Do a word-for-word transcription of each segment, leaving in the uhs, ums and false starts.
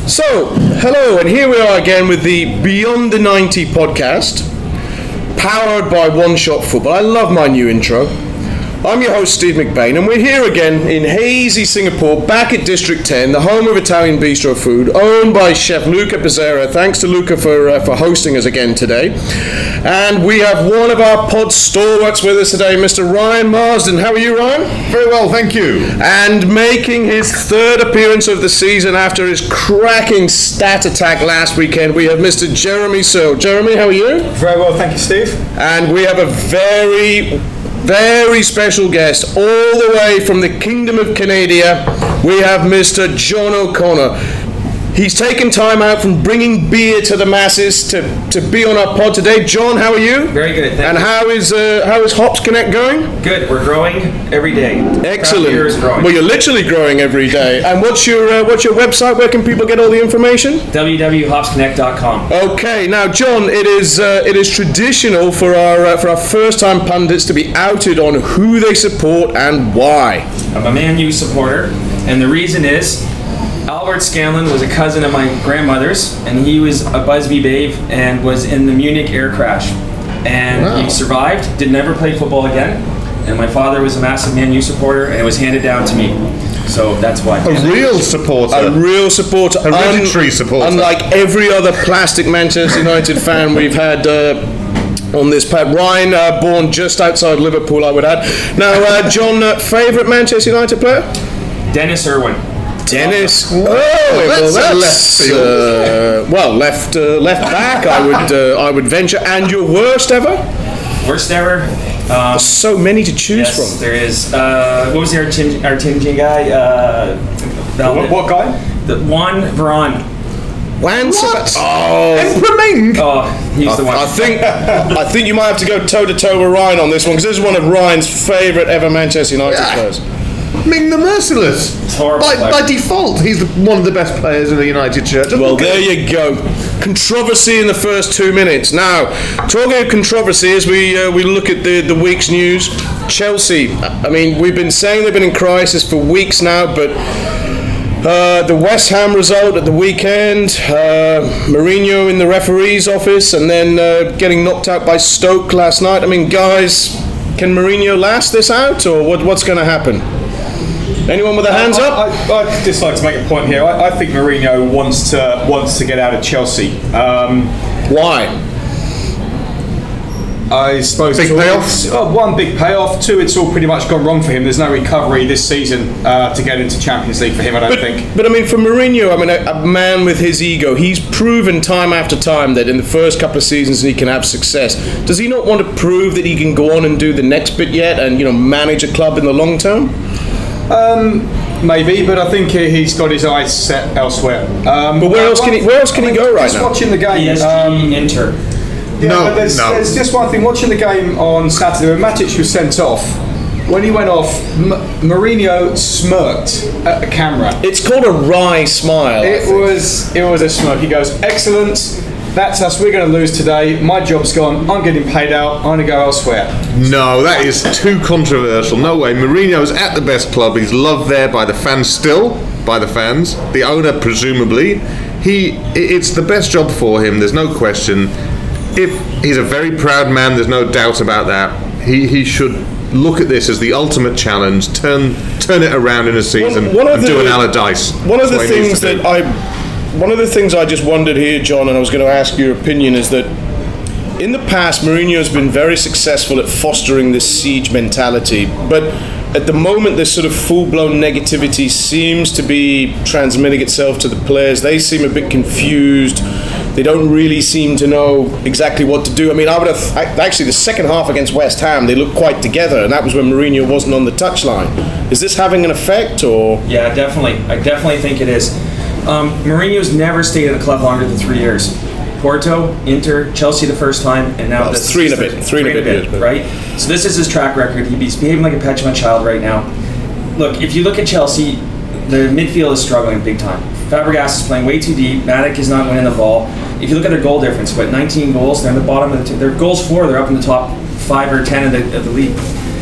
So, hello, and here we are again with the Beyond the ninety podcast, powered by One Shot Football. I love my new intro. I'm your host, Steve McBain, and we're here again in hazy Singapore, back at District ten, the home of Italian bistro food, owned by Chef Luca Pizzera. Thanks to Luca for uh, for hosting us again today. And we have one of our pod stalwarts with us today, Mister Ryan Marsden. How are you, Ryan? Very well, thank you. And making his third appearance of the season after his cracking stat attack last weekend, we have Mister Jeremy Searle. Jeremy, how are you? Very well, thank you, Steve. And we have a very... very special guest, all the way from the Kingdom of Canada. We have Mister John O'Connor. He's taken time out from bringing beer to the masses to, to be on our pod today. John, how are you? Very good, thank and you. how is uh, how is Hops Connect going? Good, we're growing every day. Excellent. Beer is growing. Well, you're literally growing every day. And what's your uh, what's your website? Where can people get all the information? w w w dot hops connect dot com. Okay, now John, it is uh, it is traditional for our uh, for our first time pundits to be outed on who they support and why. I'm a Man U supporter, and the reason is Albert Scanlon was a cousin of my grandmother's, and he was a Busby babe and was in the Munich air crash. And Wow. he survived, did never play football again. And my father was a massive Man U supporter, and it was handed down to me. So that's why. A real supporter. A real supporter. Hereditary Un- supporter. Unlike every other plastic Manchester United fan we've had uh, on this pad. Ryan, uh, born just outside Liverpool, I would add. Now, uh, John, uh, favourite Manchester United player? Dennis Irwin. Dennis. Oh, well, that's a left that's field. uh, well, left uh, left back. I would uh, I would venture. And your worst ever? Worst ever. Um, There's so many to choose yes, from. there is. Uh, what was the Argentinian Argentinian guy? Uh, What, what guy? The Juan Veron. Juan What? Sebastian. Oh. Emperor Ming. Oh, he's the one. I think I think you might have to go toe to toe with Ryan on this one, because this is one of Ryan's favourite ever Manchester United Yeah. players. Ming the Merciless. It's horrible. By, player. by default, he's the, one of the best players in the United Church. Well, there you go. Controversy in the first two minutes. Now, talking of controversy, as we uh, we look at the, the week's news, Chelsea. I mean, we've been saying they've been in crisis for weeks now, but uh, the West Ham result at the weekend, uh, Mourinho in the referee's office, and then uh, getting knocked out by Stoke last night. I mean, guys, can Mourinho last this out, or what, what's going to happen? Anyone with their hands I, up? I, I just like to make a point here. I, I think Mourinho wants to wants to get out of Chelsea. Um, Why? I suppose Big it's all- payoffs? Oh, one big payoff. Two, it's all pretty much gone wrong for him. There's no recovery this season uh, to get into Champions League for him, I don't But, think. but I mean, for Mourinho, I mean, a, a man with his ego, he's proven time after time that in the first couple of seasons he can have success. Does he not want to prove that he can go on and do the next bit yet, and you know, manage a club in the long term? Maybe, but I think he- he's got his eyes set elsewhere. Um, But where else can he? Where else can I he mean, go right just now? watching the game. P S G, um, Inter. Yeah, No, but there's, no. there's just one thing. Watching the game on Saturday, when Matic was sent off, when he went off, M- Mourinho smirked at the camera. It's called a wry smile. I It think. was it was a smirk. He goes, "Excellent. That's us. We're going to lose today. My job's gone. I'm getting paid out. I'm going to go elsewhere." No, that is too controversial. No way. Mourinho's at the best club. He's loved there by the fans still, by the fans. The owner, presumably. He, it's the best job for him. There's no question. If he's a very proud man, there's no doubt about that. He he should look at this as the ultimate challenge. Turn turn it around in a season One- one of and do the- an Allardyce. One of That's the what he needs things to that do. I, one of the things I just wondered here, John, and I was going to ask your opinion, is that in the past, Mourinho has been very successful at fostering this siege mentality, but at the moment, this sort of full-blown negativity seems to be transmitting itself to the players. They seem a bit confused. They don't really seem to know exactly what to do. I mean, I would have actually the second half against West Ham, they looked quite together, and that was when Mourinho wasn't on the touchline. Is this having an effect, or? Yeah, definitely. I definitely think it is. Um, Mourinho's never stayed at a club longer than three years. Porto, Inter, Chelsea the first time, and now Well, this three is and a his- bit, three and a bit years, but- right? So this is his track record. He's behaving like a petulant child right now. Look, if you look at Chelsea, the midfield is struggling big time. Fabregas is playing way too deep. Matic is not winning the ball. If you look at their goal difference, what nineteen goals, they're in the bottom of the. T- their goals for, they're up in the top five or ten of the, of the league.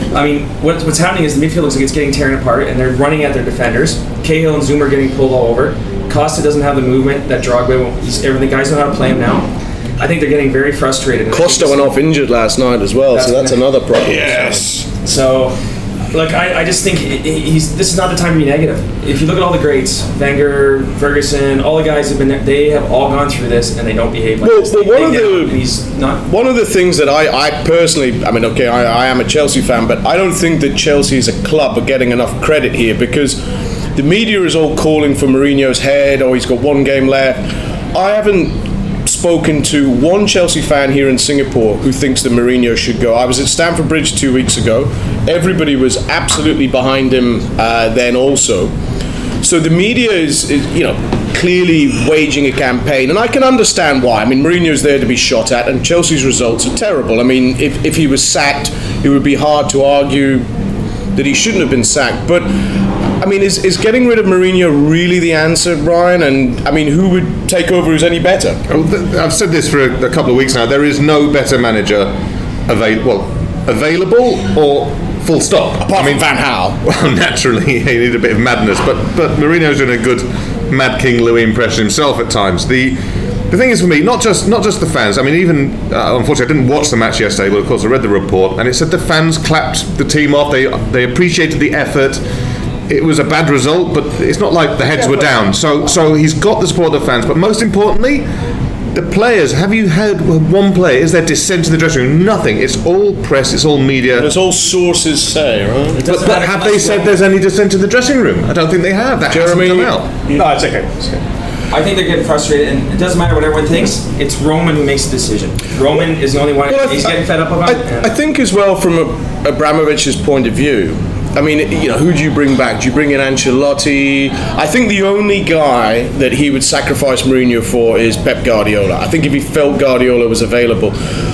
I mean, what, what's happening is the midfield looks like it's getting torn apart, and they're running at their defenders. Cahill and Zoom are getting pulled all over. Costa doesn't have the movement that Drogba won't. He's, everything guys know how to play him now. I think they're getting very frustrated. Costa went off injured last night as well, That's so that's gonna- another problem. Yes. So, look, I, I just think he- he's. This is not the time to be negative. If you look at all the greats, Wenger, Ferguson, all the guys have been. there, They have all gone through this, and they don't behave like Well, this. well, They- one they of get the- out, and he's not. One of the things that I, I personally, I mean, okay, I, I am a Chelsea fan, but I don't think that Chelsea as a club are getting enough credit here because the media is all calling for Mourinho's head, or he's got one game left. I haven't spoken to one Chelsea fan here in Singapore who thinks that Mourinho should go. I was at Stamford Bridge two weeks ago. Everybody was absolutely behind him uh, then also. So the media is, is, you know, clearly waging a campaign, and I can understand why. I mean, Mourinho's there to be shot at, and Chelsea's results are terrible. I mean, if, if he was sacked, it would be hard to argue that he shouldn't have been sacked. But, I mean, is, is getting rid of Mourinho really the answer, Brian? And, I mean, who would take over who's any better? Well, th- I've said this for a, a couple of weeks now. There is no better manager avail- well, available or full stop. Apart from Van Gaal. Well, naturally, he needed a bit of madness, but but Mourinho's doing a good Mad King Louis impression himself at times. The the thing is for me, not just not just the fans. I mean, even uh, unfortunately, I didn't watch the match yesterday, but of course I read the report, and it said the fans clapped the team off. They they appreciated the effort. It was a bad result, but it's not like the heads were down. So so he's got the support of the fans, but most importantly, the players. Have you heard one player? Is there dissent in the dressing room? Nothing. It's all press. It's all media. As all sources say, right? It But, doesn't but matter have how they much said you- there's any dissent in the dressing room? I don't think they have. That Jeremy- hasn't come out. No, it's okay. It's okay. I think they're getting frustrated, and it doesn't matter what everyone thinks. It's Roman who makes the decision. Roman is the only one. Well, I- he's getting fed up about it. I, and- I think as well from a, Abramovich's point of view, I mean, you know, who do you bring back? Do you bring in Ancelotti? I think the only guy that he would sacrifice Mourinho for is Pep Guardiola. I think if he felt Guardiola was available.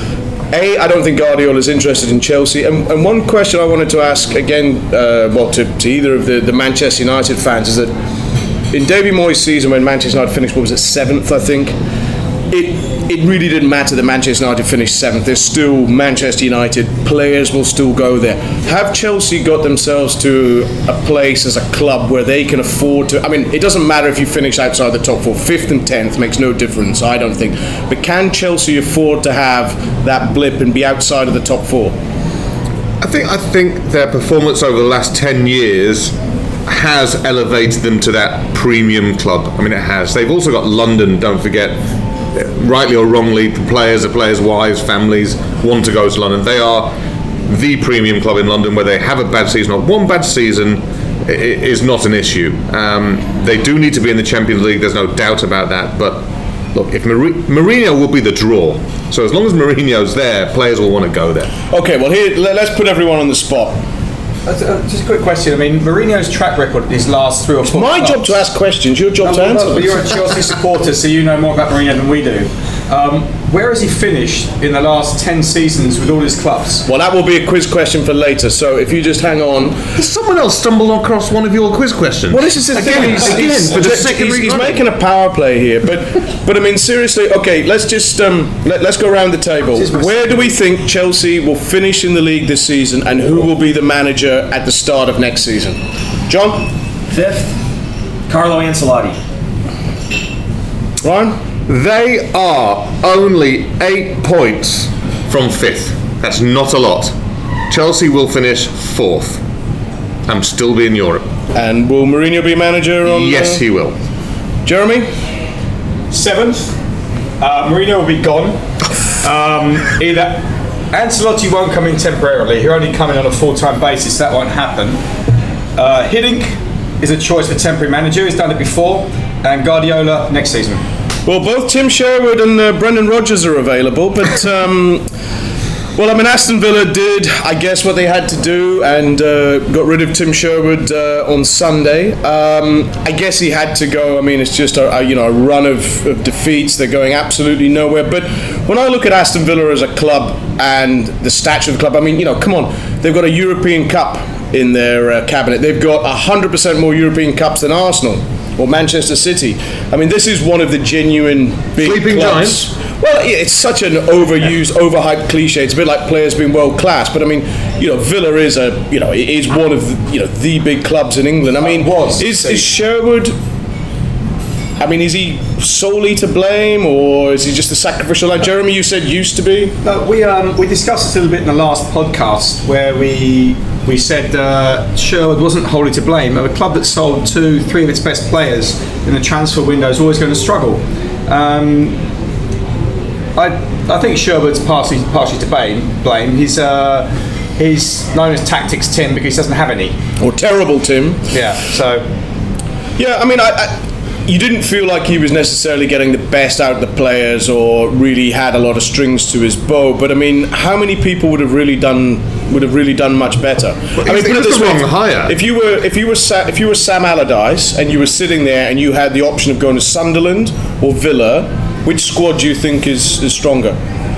A, I don't think Guardiola's interested in Chelsea. And, and one question I wanted to ask again, uh, well, to, to either of the, the Manchester United fans is that in David Moyes' season when Manchester United finished, what was it, seventh, I think, it it really didn't matter that Manchester United finished seventh. There's still Manchester United. Players will still go there. Have Chelsea got themselves to a place as a club where they can afford to... I mean, it doesn't matter if you finish outside the top four. Fifth and tenth makes no difference, I don't think. But can Chelsea afford to have that blip and be outside of the top four? I think I think their performance over the last ten years has elevated them to that premium club. I mean, it has. They've also got London, don't forget. Rightly or wrongly, the players, the players' wives, families want to go to London. They are the premium club in London where they have a bad season. Or one bad season i- is not an issue. Um, they do need to be in the Champions League, there's no doubt about that. But look, if Mar- Mourinho will be the draw. So as long as Mourinho's there, players will want to go there. Okay, well, here, le- let's put everyone on the spot. Uh, uh, just a quick question. I mean, Mourinho's track record these last three or four. My clubs- job to ask questions, your job No, to well, answer no, but them. you're a Chelsea supporter, so you know more about Mourinho than we do. Um, where has he finished in the last ten seasons with all his clubs? Well, that will be a quiz question for later, so if you just hang on. Has someone else stumbled across one of your quiz questions? Well, this is the again, thing. He's, again, he's, for the he's- second he's, week he's running. making a power play here, but but I mean seriously. Okay, let's just um, let, let's go around the table. Where do we think Chelsea will finish in the league this season, and who will be the manager at the start of next season? John, Fifth, Carlo Ancelotti. Ryan. They are only eight points from fifth. That's not a lot. Chelsea will finish fourth and still be in Europe. And will Mourinho be manager on? Yes, uh, he will. Jeremy. Seventh, uh, Mourinho will be gone. Um, either Ancelotti won't come in temporarily. He'll only come in on a full-time basis. That won't happen. Uh, Hiddink is a choice for temporary manager. He's done it before. And Guardiola next season. Well, both Tim Sherwood and uh, Brendan Rodgers are available, but um, well, I mean, Aston Villa did, I guess, what they had to do and uh, got rid of Tim Sherwood uh, on Sunday. Um, I guess he had to go. I mean, it's just a, a you know a run of, of defeats. They're going absolutely nowhere. But when I look at Aston Villa as a club and the stature of the club, I mean, you know, come on, they've got a European Cup in their uh, cabinet. They've got one hundred percent more European Cups than Arsenal. or Manchester City. I mean, this is one of the genuine big Sleeping clubs. giants. Well, yeah, it's such an overused, overhyped cliche. It's a bit like players being world class, but I mean, you know, Villa is a, you know, it is one of the, you know, the big clubs in England. I mean, was, is, is Sherwood? I mean, is he solely to blame, or is he just the sacrificial lamb? Jeremy, you said used to be. No, we um, we discussed this a little bit in the last podcast where we we said uh, Sherwood wasn't wholly to blame. A club that sold two, three of its best players in the transfer window is always going to struggle. Um, I I think Sherwood's partially partially to blame. Blame. He's uh, he's known as Tactics Tim because he doesn't have any. Or terrible Tim. Yeah. So. Yeah, I mean, I. I You didn't feel like he was necessarily getting the best out of the players or really had a lot of strings to his bow, but I mean, how many people would have really done would have really done much better? Well, I mean, it put it was this the way, wrong hire. If you were if you were Sa- if you were Sam Allardyce and you were sitting there and you had the option of going to Sunderland or Villa, which squad do you think is, is stronger?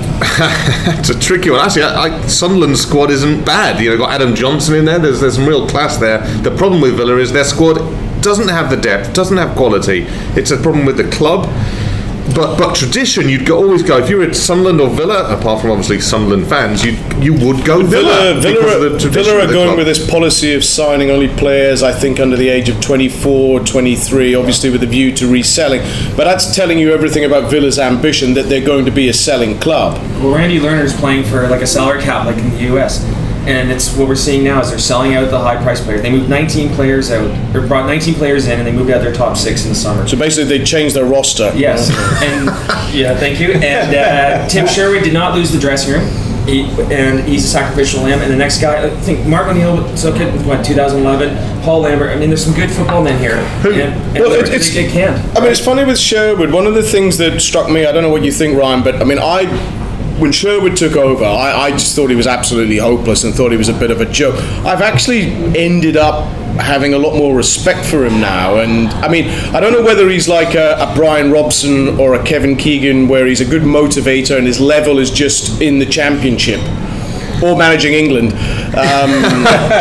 It's a tricky one. Actually, I, I, Sunderland's squad isn't bad. You know, got Adam Johnson in there. There's there's some real class there. The problem with Villa is their squad doesn't have the depth, doesn't have quality. It's a problem with the club. But but tradition, you'd go, always go. If you were at Sunderland or Villa, apart from obviously Sunderland fans, you you would go Villa. Villa, Villa, because of are, the tradition Villa of are the going club. with this policy of signing only players, I think, under the age of twenty-four, twenty-three, obviously with a view to reselling. But that's telling you everything about Villa's ambition, that they're going to be a selling club. Well, Randy Lerner's playing for like a salary cap like in the U S, and it's what we're seeing now is they're selling out the high price players. They moved nineteen players out, or brought nineteen players in, and they moved out their top six in the summer. So basically, they changed their roster. Yes, and yeah, thank you. And uh, Tim Sherwood did not lose the dressing room, he, and he's a sacrificial lamb. And the next guy, I think Mark O'Neill took it with what two thousand eleven. Paul Lambert. I mean, there's some good football men here. And, and Well, it, it's- it, it can. I mean, it's funny with Sherwood. One of the things that struck me, I don't know what you think, Ryan, but I mean, I. When Sherwood took over, I, I just thought he was absolutely hopeless and thought he was a bit of a joke. I've actually ended up having a lot more respect for him now, and I mean, I don't know whether he's like a, a Brian Robson or a Kevin Keegan, where he's a good motivator and his level is just in the Championship or managing England. Um,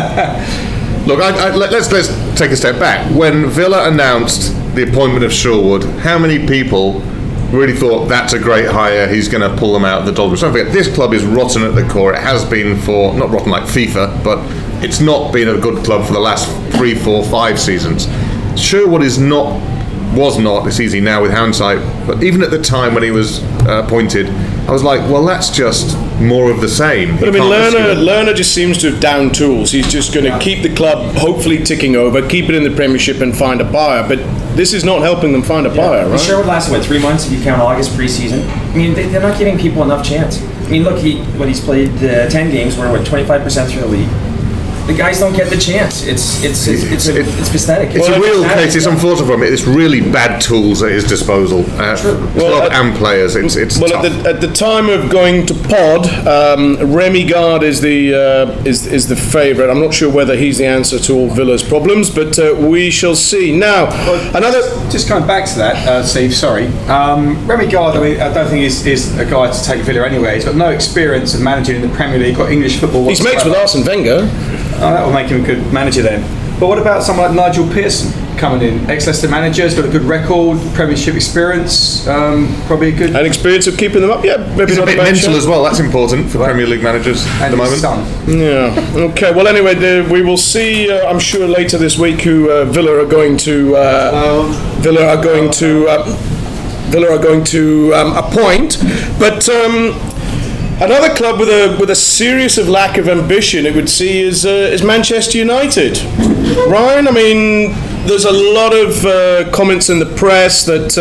Look, I, I, let- let's let's take a step back. When Villa announced the appointment of Sherwood, how many people really thought that's a great hire? He's going to pull them out of the doldrums. Don't forget, this club is rotten at the core. It has been for not rotten like FIFA, but it's not been a good club for the last three, four, five seasons. Sherwood is not, was not. It's easy now with hindsight, but even at the time when he was uh, appointed, I was like, well, that's just more of the same. But I mean, Lerner, Lerner just seems to have down tools. He's just going to keep the club hopefully ticking over, keep it in the Premiership, and find a buyer. But this is not helping them find a buyer, And right? Sherwood lasted what three months if you count August preseason. I mean, they, they're not giving people enough chance. I mean, look, he what he's played uh, ten games. We're what twenty-five percent through the league. The guys don't get the chance. It's it's it's it's, a, it's pathetic. It's Well, a real pathetic. case. It's unfortunate for him. It's really bad tools at his disposal, uh, club Well, at- and players. It's it's Well, tough. at the, at the time of going to Pod, um, Remy Gard is the uh, is is the favourite. I'm not sure whether he's the answer to all Villa's problems, but uh, we shall see. Now, another. Just coming back to that, uh, Steve, sorry. Um, Remy Gard, I, mean, I don't think is, is a guy to take Villa anyway. He's got no experience of managing in the Premier League, got English football He's mates with whatsoever. Arsene Wenger. Oh, that will make him a good manager then. But what about someone like Nigel Pearson coming in? Ex-Leicester manager, he's got a good record, Premiership experience, um, probably a good... An experience of keeping them up. Yeah, maybe He's a not bit bad mental shout. as well. That's important for Premier League managers at and the his moment. son. Yeah. Okay. Well, anyway, the, we will see. Uh, I'm sure later this week who uh, Villa are going to. Uh, Villa are going to. Uh, Villa are going to um, appoint, but. Um, Another club with a with a serious of lack of ambition, it would see, is uh, is Manchester United. Ryan, I mean, there's a lot of uh, comments in the press that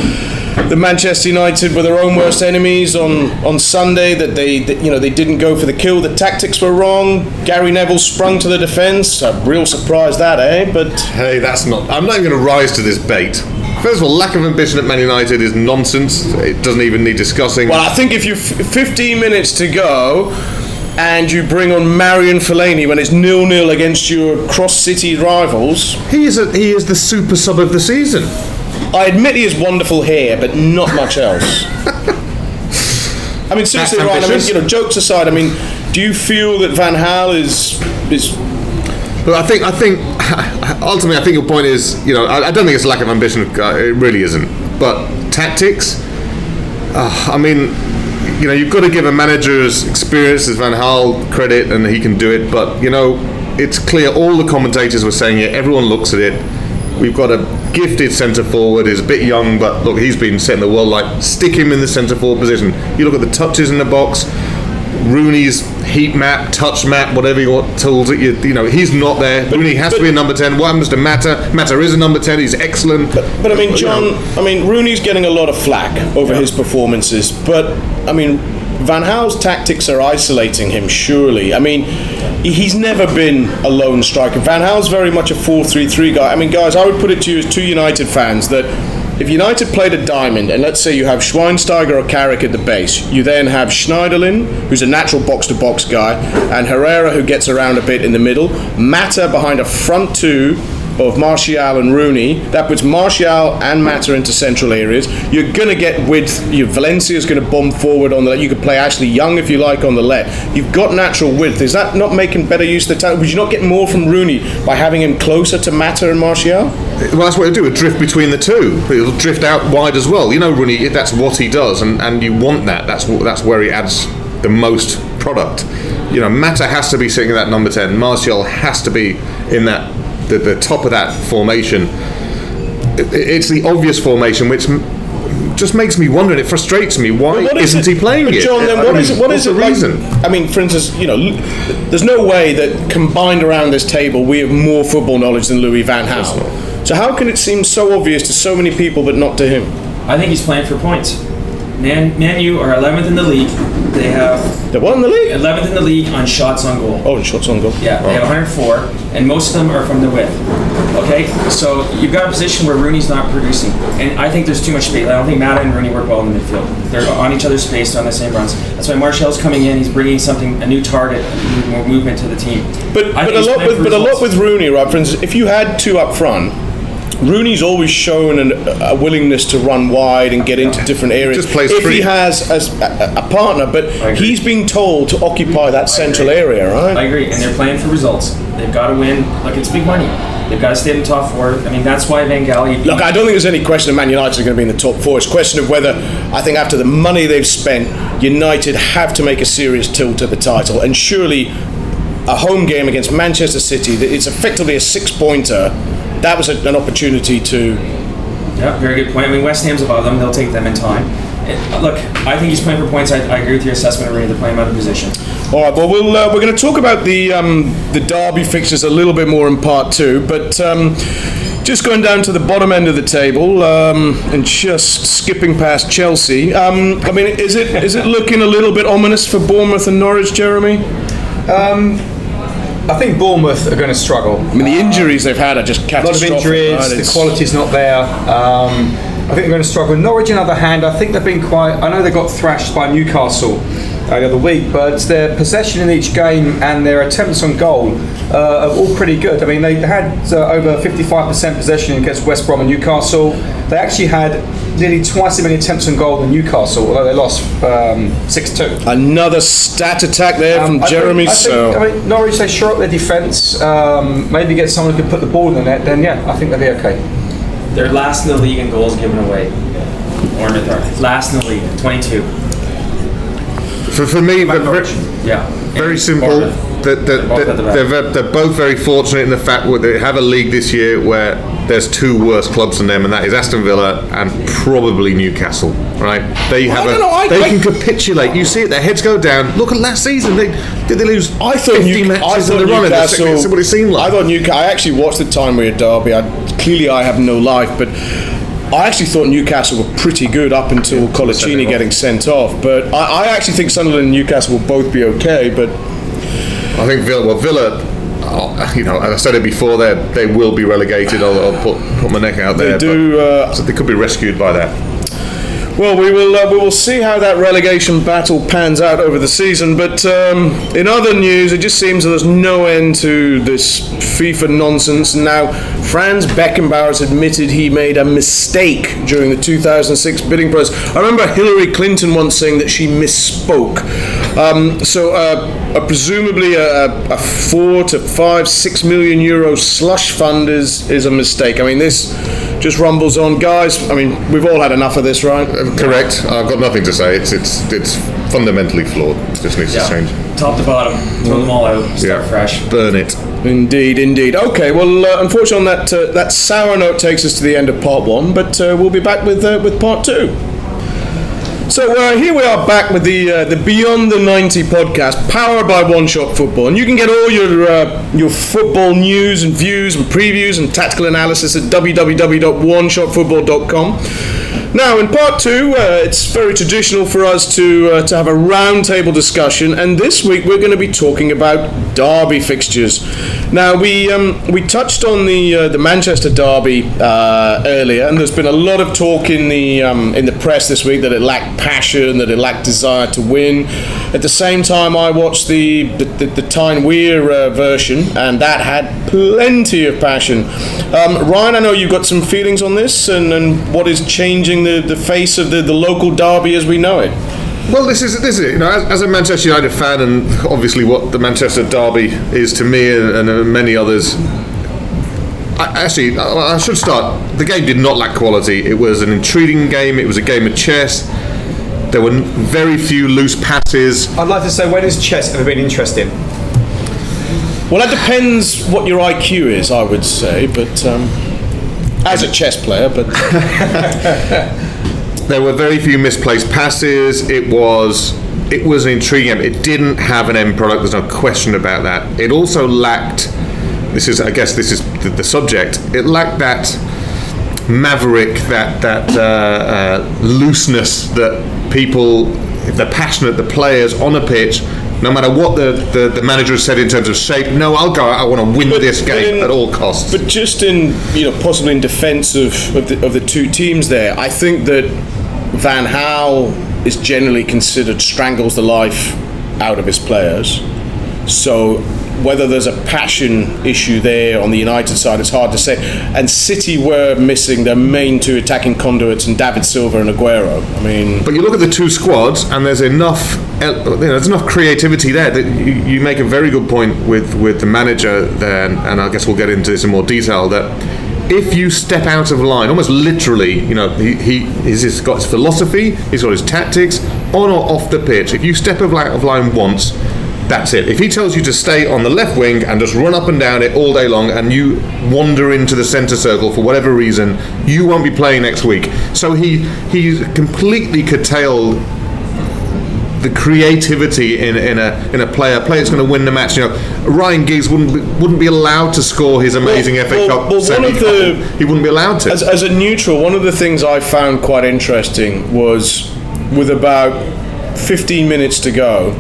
uh, the Manchester United were their own worst enemies on, on Sunday. That they that, you know they didn't go for the kill. The tactics were wrong. Gary Neville sprung to the defence. A real surprise that, eh? But Hey, that's not. I'm not even going to rise to this bait. First of all, lack of ambition at Man United is nonsense. It doesn't even need discussing. well, I think if you f- fifteen minutes to go. And you bring on Marion Fellaini when it's nil-nil against your cross-city rivals. he is a, he is the super sub of the season. I admit he has wonderful hair, but not much else. I mean, seriously, That's Ryan. I mean, ambitious. you know, jokes aside. I mean, do you feel that Van Gaal is is? But I think I think ultimately, I think your point is, you know, I, I don't think it's a lack of ambition. Uh, it really isn't. But tactics, uh, I mean, you know, you've got to give a manager as experienced as Van Gaal credit, and he can do it. But you know, it's clear all the commentators were saying it. Everyone looks at it. We've got a gifted centre forward. He's a bit young, but look, he's been setting the world light. Stick him in the centre forward position. You look at the touches in the box. Rooney's heat map, touch map, whatever you want, tools it, you, you know, he's not there. But, Rooney has but, to be a number ten. What happens to Mata? Mata is a number ten. He's excellent. But, but I mean, John, you know, I mean, Rooney's getting a lot of flack over yeah. his performances. But I mean, Van Gaal's tactics are isolating him. Surely, I mean, he's never been a lone striker. Van Gaal's very much a four three three guy. I mean, guys, I would put it to you as two United fans that if United played a diamond, and let's say you have Schweinsteiger or Carrick at the base, you then have Schneiderlin, who's a natural box-to-box guy, and Herrera, who gets around a bit in the middle, Mata behind a front two of Martial and Rooney, that puts Martial and Mata into central areas. You're going to get width. Your Valencia's going to bomb forward on the left. You could play Ashley Young if you like on the left. You've got natural width. Is that not making better use of the talent? Would you not get more from Rooney by having him closer to Mata and Martial? Well, that's what he'll do. It'll drift between the two. It'll drift out wide as well. You know, Rooney, that's what he does, and, and you want that. That's that's where he adds the most product. You know, Mata has to be sitting in that number ten. Martial has to be in that the, the top of that formation. It, it's the obvious formation, which m- just makes me wonder, and it frustrates me. Why well, isn't is he playing but it? John, then what I is mean, it? What is the it like, reason? I mean, for instance, you know, there's no way that combined around this table we have more football knowledge than Louis Van Gaal. So how can it seem so obvious to so many people but not to him? I think he's playing for points. Man, Man U are eleventh in the league. They have They won in the league? eleventh in the league on shots on goal. Oh, and shots on goal. Yeah, they have one hundred four, and most of them are from the width. Okay, so you've got a position where Rooney's not producing, and I think there's too much space. I don't think Mata and Rooney work well in the midfield. They're on each other's space, they're on the same runs. That's why Martial's coming in. He's bringing something, a new target, more movement to the team. But I but think a he's lot playing with for but a lot results. with Rooney, right? For instance, if you had two up front, Rooney's always shown an, a willingness to run wide and get into different areas. Just plays if free. he has as a, a partner, but he's being told to occupy that central area, right? I agree, and they're playing for results. They've got to win. Like, it's big money. They've got to stay in the top four. I mean, that's why Van Gaal... He, Look, I don't think there's any question that Man United are going to be in the top four. It's a question of whether, I think after the money they've spent, United have to make a serious tilt at the title. And surely a home game against Manchester City, it's effectively a six-pointer. That was a, an opportunity to... Yeah, very good point. I mean, West Ham's above them. They'll take them in time. It, look, I think he's playing for points. I, I agree with your assessment of Rooney. They're playing him out of position. All right, well, we'll uh, we're going to talk about the um, the derby fixtures a little bit more in part two, but um, just going down to the bottom end of the table um, and just skipping past Chelsea. Um, I mean, is it is it looking a little bit ominous for Bournemouth and Norwich, Jeremy? Um, I think Bournemouth are going to struggle. I mean, the injuries they've had are just A lot catastrophic. of injuries, right? the It's- quality's not there. Um, I think they're going to struggle. Norwich, on the other hand, I think they've been quite... I know they got thrashed by Newcastle uh, the other week, but their possession in each game and their attempts on goal uh, are all pretty good. I mean, they had uh, over fifty-five percent possession against West Brom and Newcastle. They actually had nearly twice as many attempts on goal than Newcastle, although they lost um, six two. Another stat attack there Um, from I Jeremy. think, I so think, I mean, Norwich, they shore up their defence, um, maybe get someone who can put the ball in the net, then yeah, I think they'll be okay. They're last in the league in goals given away. Bournemouth are last in the league, twenty-two. For, for me, By they're very, Norwich. Yeah. very And simple. Bournemouth. That They're both at the back. they're, they're, they're both very fortunate in the fact that they have a league this year where there's two worse clubs than them, and that is Aston Villa and probably Newcastle. Right? They have I a, don't know, I- they I- can capitulate. You see it; their heads go down. Look at last season. They did they lose I thought, fifty New- I matches thought in a row. Newcastle. That's what it seemed like. I thought Newcastle. I actually watched the time we had Derby. I, clearly, I have no life, but I actually thought Newcastle were pretty good up until yeah, Colaccini getting sent off. But I, I actually think Sunderland and Newcastle will both be okay. But I think Villa. Well, Villa. Oh, you know, as I said it before, they they will be relegated. I'll, I'll put put my neck out there. they do. But, Uh, so they could be rescued by that. Well, we will uh, we will see how that relegation battle pans out over the season. But um, in other news, it just seems that there's no end to this FIFA nonsense. Now, Franz Beckenbauer has admitted he made a mistake during the two thousand six bidding process. I remember Hillary Clinton once saying that she misspoke. Um, so, uh, uh, presumably, a, a four to five, six million euro slush fund is is a mistake. I mean, this just rumbles on, guys. I mean, we've all had enough of this, right? Uh, correct. I've got nothing to say. It's it's it's fundamentally flawed. It just needs Yeah. to change. Top to bottom, throw them all out, start Yeah. fresh. Burn it. Indeed, indeed. Okay, well, uh, unfortunately, on that uh, that sour note takes us to the end of part one, but uh, we'll be back with uh, with part two. So uh, here we are back with the uh, the Beyond the ninety podcast, powered by One Shot Football, and you can get all your uh, your football news and views and previews and tactical analysis at w w w dot one shot football dot com. Now, in part two, uh, it's very traditional for us to uh, to have a roundtable discussion, and this week we're going to be talking about derby fixtures. Now, we um, we touched on the uh, the Manchester derby uh, earlier, and there's been a lot of talk in the um, in the press this week that it lacked passion, that it lacked desire to win. At the same time, I watched the the, the, the Tyne Weir uh, version, and that had plenty of passion. Um, Ryan, I know you've got some feelings on this, and, and what is changing the, the face of the, the local derby as we know it. Well, this is this is it. You know, as, as a Manchester United fan, and obviously what the Manchester derby is to me and, and uh, many others. I, actually, I, I should start. The game did not lack quality. It was an intriguing game. It was a game of chess. There were very few loose passes. I'd like to say, when has chess ever been interesting? Well, that depends what your I Q is, I would say, but um, as a chess player, but There were very few misplaced passes. It was it was an intriguing game. It didn't have an end product. There's no question about that. It also lacked. This is, I guess, this is the, the subject. It lacked that maverick, that that uh, uh, looseness that people, if they're passionate, the players on a pitch, no matter what the, the, the manager has said in terms of shape, no, I'll go. I want to win But- this but game in- at all costs. But just in, you know, possibly in defence of, of, the, of the two teams there, I think that Van Gaal is generally considered strangles the life out of his players. So whether there's a passion issue there on the United side, it's hard to say. And City were missing their main two attacking conduits in David Silva and Aguero. I mean, But you look at the two squads, and there's enough, you know, there's enough creativity there that you, you make a very good point with, with the manager there, and, and I guess we'll get into this in more detail. That if you step out of line, almost literally, you know, he, he he's he's got his philosophy, he's got his tactics on or off the pitch. If you step out of line once, that's it. If he tells you to stay on the left wing and just run up and down it all day long, and you wander into the centre circle for whatever reason, you won't be playing next week. So he he's completely curtailed the creativity in, in a in a player. A player's going to win the match. You know, Ryan Giggs wouldn't be, wouldn't be allowed to score his amazing Well, F A well, Cup well, one semi. of the- He wouldn't be allowed to. As, as a neutral, one of the things I found quite interesting was with about fifteen minutes to go,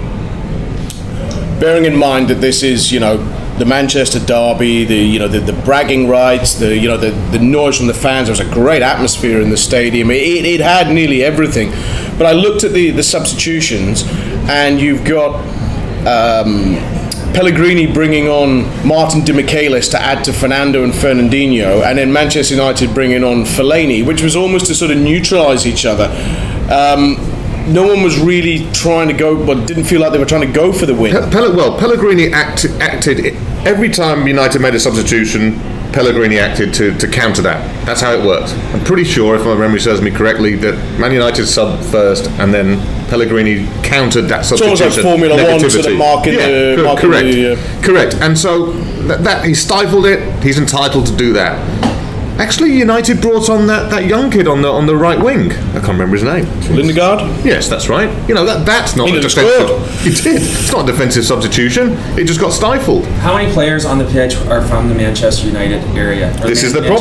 bearing in mind that this is, you know, the Manchester derby, the you know the, the bragging rights, the you know the, the noise from the fans. There was a great atmosphere in the stadium. It, it had nearly everything. But I looked at the, the substitutions, and you've got um, Pellegrini bringing on Martin De Michelis to add to Fernando and Fernandinho, and then Manchester United bringing on Fellaini, which was almost to sort of neutralise each other. Um, no one was really trying to go, but didn't feel like they were trying to go for the win. Pe- Pelle- well, Pellegrini act- acted every time United made a substitution. Pellegrini acted to, to counter that. That's how it worked. I'm pretty sure, if my memory serves me correctly, that Man United subbed first, and then Pellegrini countered that It's substitution. almost like Formula One, sort of negativity. marking yeah, the- cor- marking correct, the, uh, correct. And so that, that he stifled it. He's entitled to do that. Actually, United brought on that, that young kid on the on the right wing. I can't remember his name. Lindegaard? Yes, that's right. You know that that's not He a didn't defensive. score. He did. It's not a defensive substitution. It just got stifled. How many players on the pitch are from the Manchester United area? Or This is the Manchester? problem.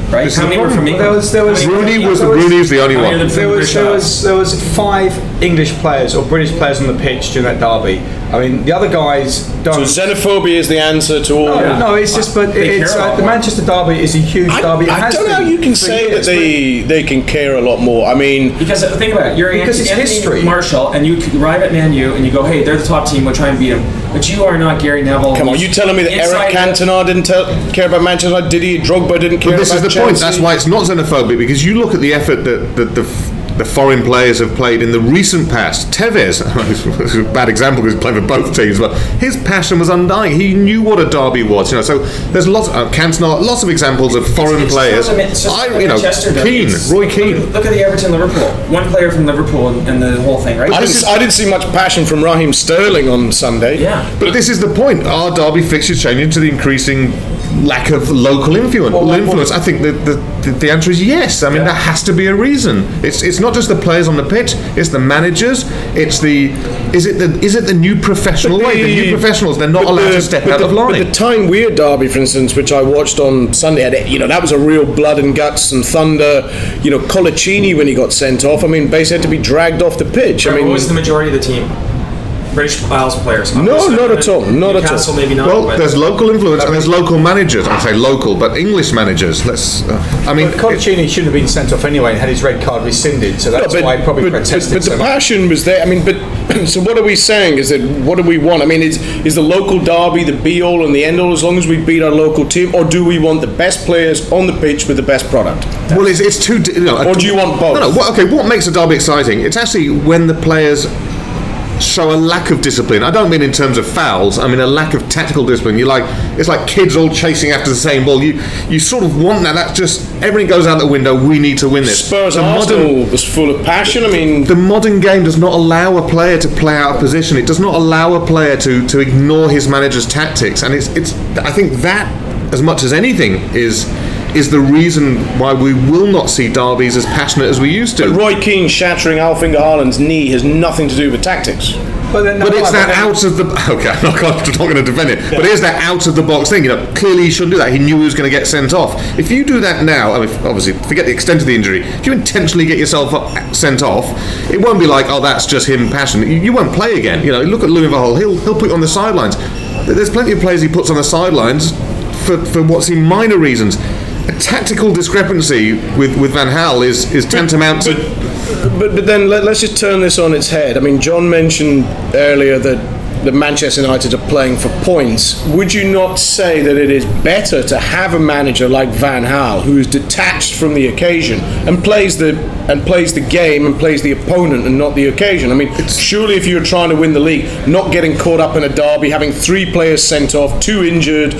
right? This How is many the were from problem. England? There was- there was- How many were Rooney from was England? Rooney was the only How many one. of them from There was, British there Isles? was there was five English players or British players on the pitch during that derby. I mean, the other guys don't. So xenophobia is the answer to all. no, Yeah. no, it's just, but They it's care a uh, lot the more. Manchester derby is a huge I, derby. It I has don't know how been you can for say years, that they they can care a lot more. I mean, Because uh, think about it, you're Because it's Anthony history. Marshall, and you arrive at Man U, and you go, "Hey, they're the top team. We'll try and beat them." But you are not Gary Neville. come on, you telling me that Eric Inside- Cantona didn't tell, care about Manchester United? Didier Drogba didn't care But this about is the point. Chelsea? That's why it's not xenophobic, because you look at the effort that, that the the foreign players have played in the recent past. Tevez, it's a bad example because he played for both teams, but his passion was undying. He knew what a derby was. You know, so there's lots. Uh, Cantona, lots of examples of foreign It's players. just not a- it's just I, not a you know, Manchester derby. Keane, It's- Roy look Keane. at- Look at the Everton Liverpool. One player from Liverpool and, and the whole thing, right? I didn't, I didn't see much passion from Raheem Sterling on Sunday. Yeah. But this is the point. Are derby fixtures changing to the increasing lack of local influence? Well, well, influence? I think that the, the, the answer is yes. I mean, there has to be a reason. It's it's not just the players on the pitch. It's the managers. It's the is it the is it the new professional But way? The new professionals. They're not but allowed the- to step but out the, of line. But the Tyne Weir derby, for instance, which I watched on Sunday, had, you know, that was a real blood and guts and thunder. You know, Colaccini, when he got sent off, I mean, basically had to be dragged off the pitch. I What mean, was the majority of the team? British Isles players. No, not at all, not at all. Newcastle, maybe not. well, but- there's local influence and there's local managers. I say local, but English managers. Let's. Uh, I mean, But Colaccini shouldn't have been sent off anyway and had his red card rescinded, so that's but, why he probably but, protested but, but so the much. passion was there. I mean, but so what are we saying? Is that what do we want? I mean, is is the local derby the be all and the end all as long as we beat our local team, or do we want the best players on the pitch with the best product? Well, it's, it's too. You know, Or do you want both? No, no. What, okay, what makes a derby exciting? It's actually when the players show a lack of discipline. I don't mean in terms of fouls. I mean a lack of tactical discipline. You like it's like kids all chasing after the same ball. You you sort of want that. That's just everything goes out the window. We need to win this. Spurs The Arsenal modern- was full of passion. I mean, the modern game does not allow a player to play out of position. It does not allow a player to, to ignore his manager's tactics, and it's it's. I think that, as much as anything, is is the reason why we will not see derbies as passionate as we used to. Roy Keane shattering Alf-Inge Haaland's knee has nothing to do with tactics. But, then, But no, it's but that then- out of the okay. I'm not, I'm not going to defend it, but it is that out of the box thing. You know, clearly he shouldn't do that. He knew he was going to get sent off. If you do that now, I mean, obviously, forget the extent of the injury. If you intentionally get yourself up- sent off, it won't be like, oh, that's just him passionate. You, you won't play again. You know, look at Louis van Gaal. He'll he'll put you on the sidelines. There's plenty of players he puts on the sidelines for for what seem minor reasons. A tactical discrepancy with, with Van Gaal is, is tantamount to. But, but then let, let's just turn this on its head. I mean, John mentioned earlier that the Manchester United are playing for points. Would you not say that it is better to have a manager like Van Gaal who is detached from the occasion and plays the and plays the game and plays the opponent and not the occasion? I mean, surely if you're trying to win the league, not getting caught up in a derby, having three players sent off, two injured.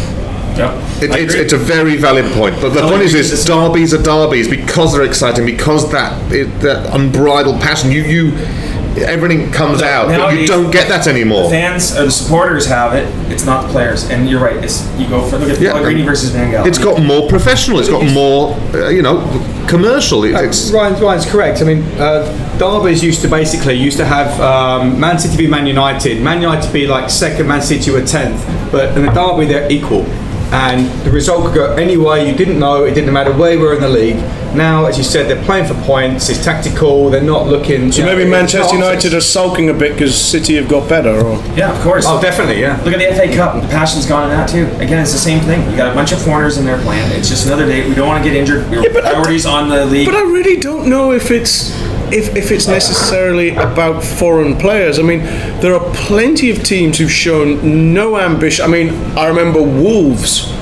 Yeah. It, I it's, agree. it's a very valid point, but the Totally point is, agree with is this. derbies are derbies because they're exciting, because that it, that unbridled passion. You you everything comes out. But you Nowadays, don't get that The anymore. fans or the supporters have it. It's not the players. And you're right. It's, you go for look at Yeah, Pellegrini and versus Van Gaal. It's got more professional. It's got more, uh, you know, commercial. It, it's Ryan, Ryan's correct. I mean, uh, derbies used to basically used to have um, Man City v Man United. Man United be like second, Man City were tenth, but in the derby they're equal, and the result could go any way. You didn't know. It didn't matter where you were in the league. Now, as you said, they're playing for points. It's tactical. They're not looking. So you know, maybe it's Manchester nonsense. United are sulking a bit because City have got better. Or yeah, of course. Oh, definitely, yeah. Look at the F A Cup. The passion's gone in that too. Again, it's the same thing. We got a bunch of foreigners in there playing. It's just another day. We don't want to get injured. We're but I- priorities on the league. But I really don't know if it's if, if it's necessarily about foreign players. I mean, there are plenty of teams who've shown no ambition. I mean, I remember Wolves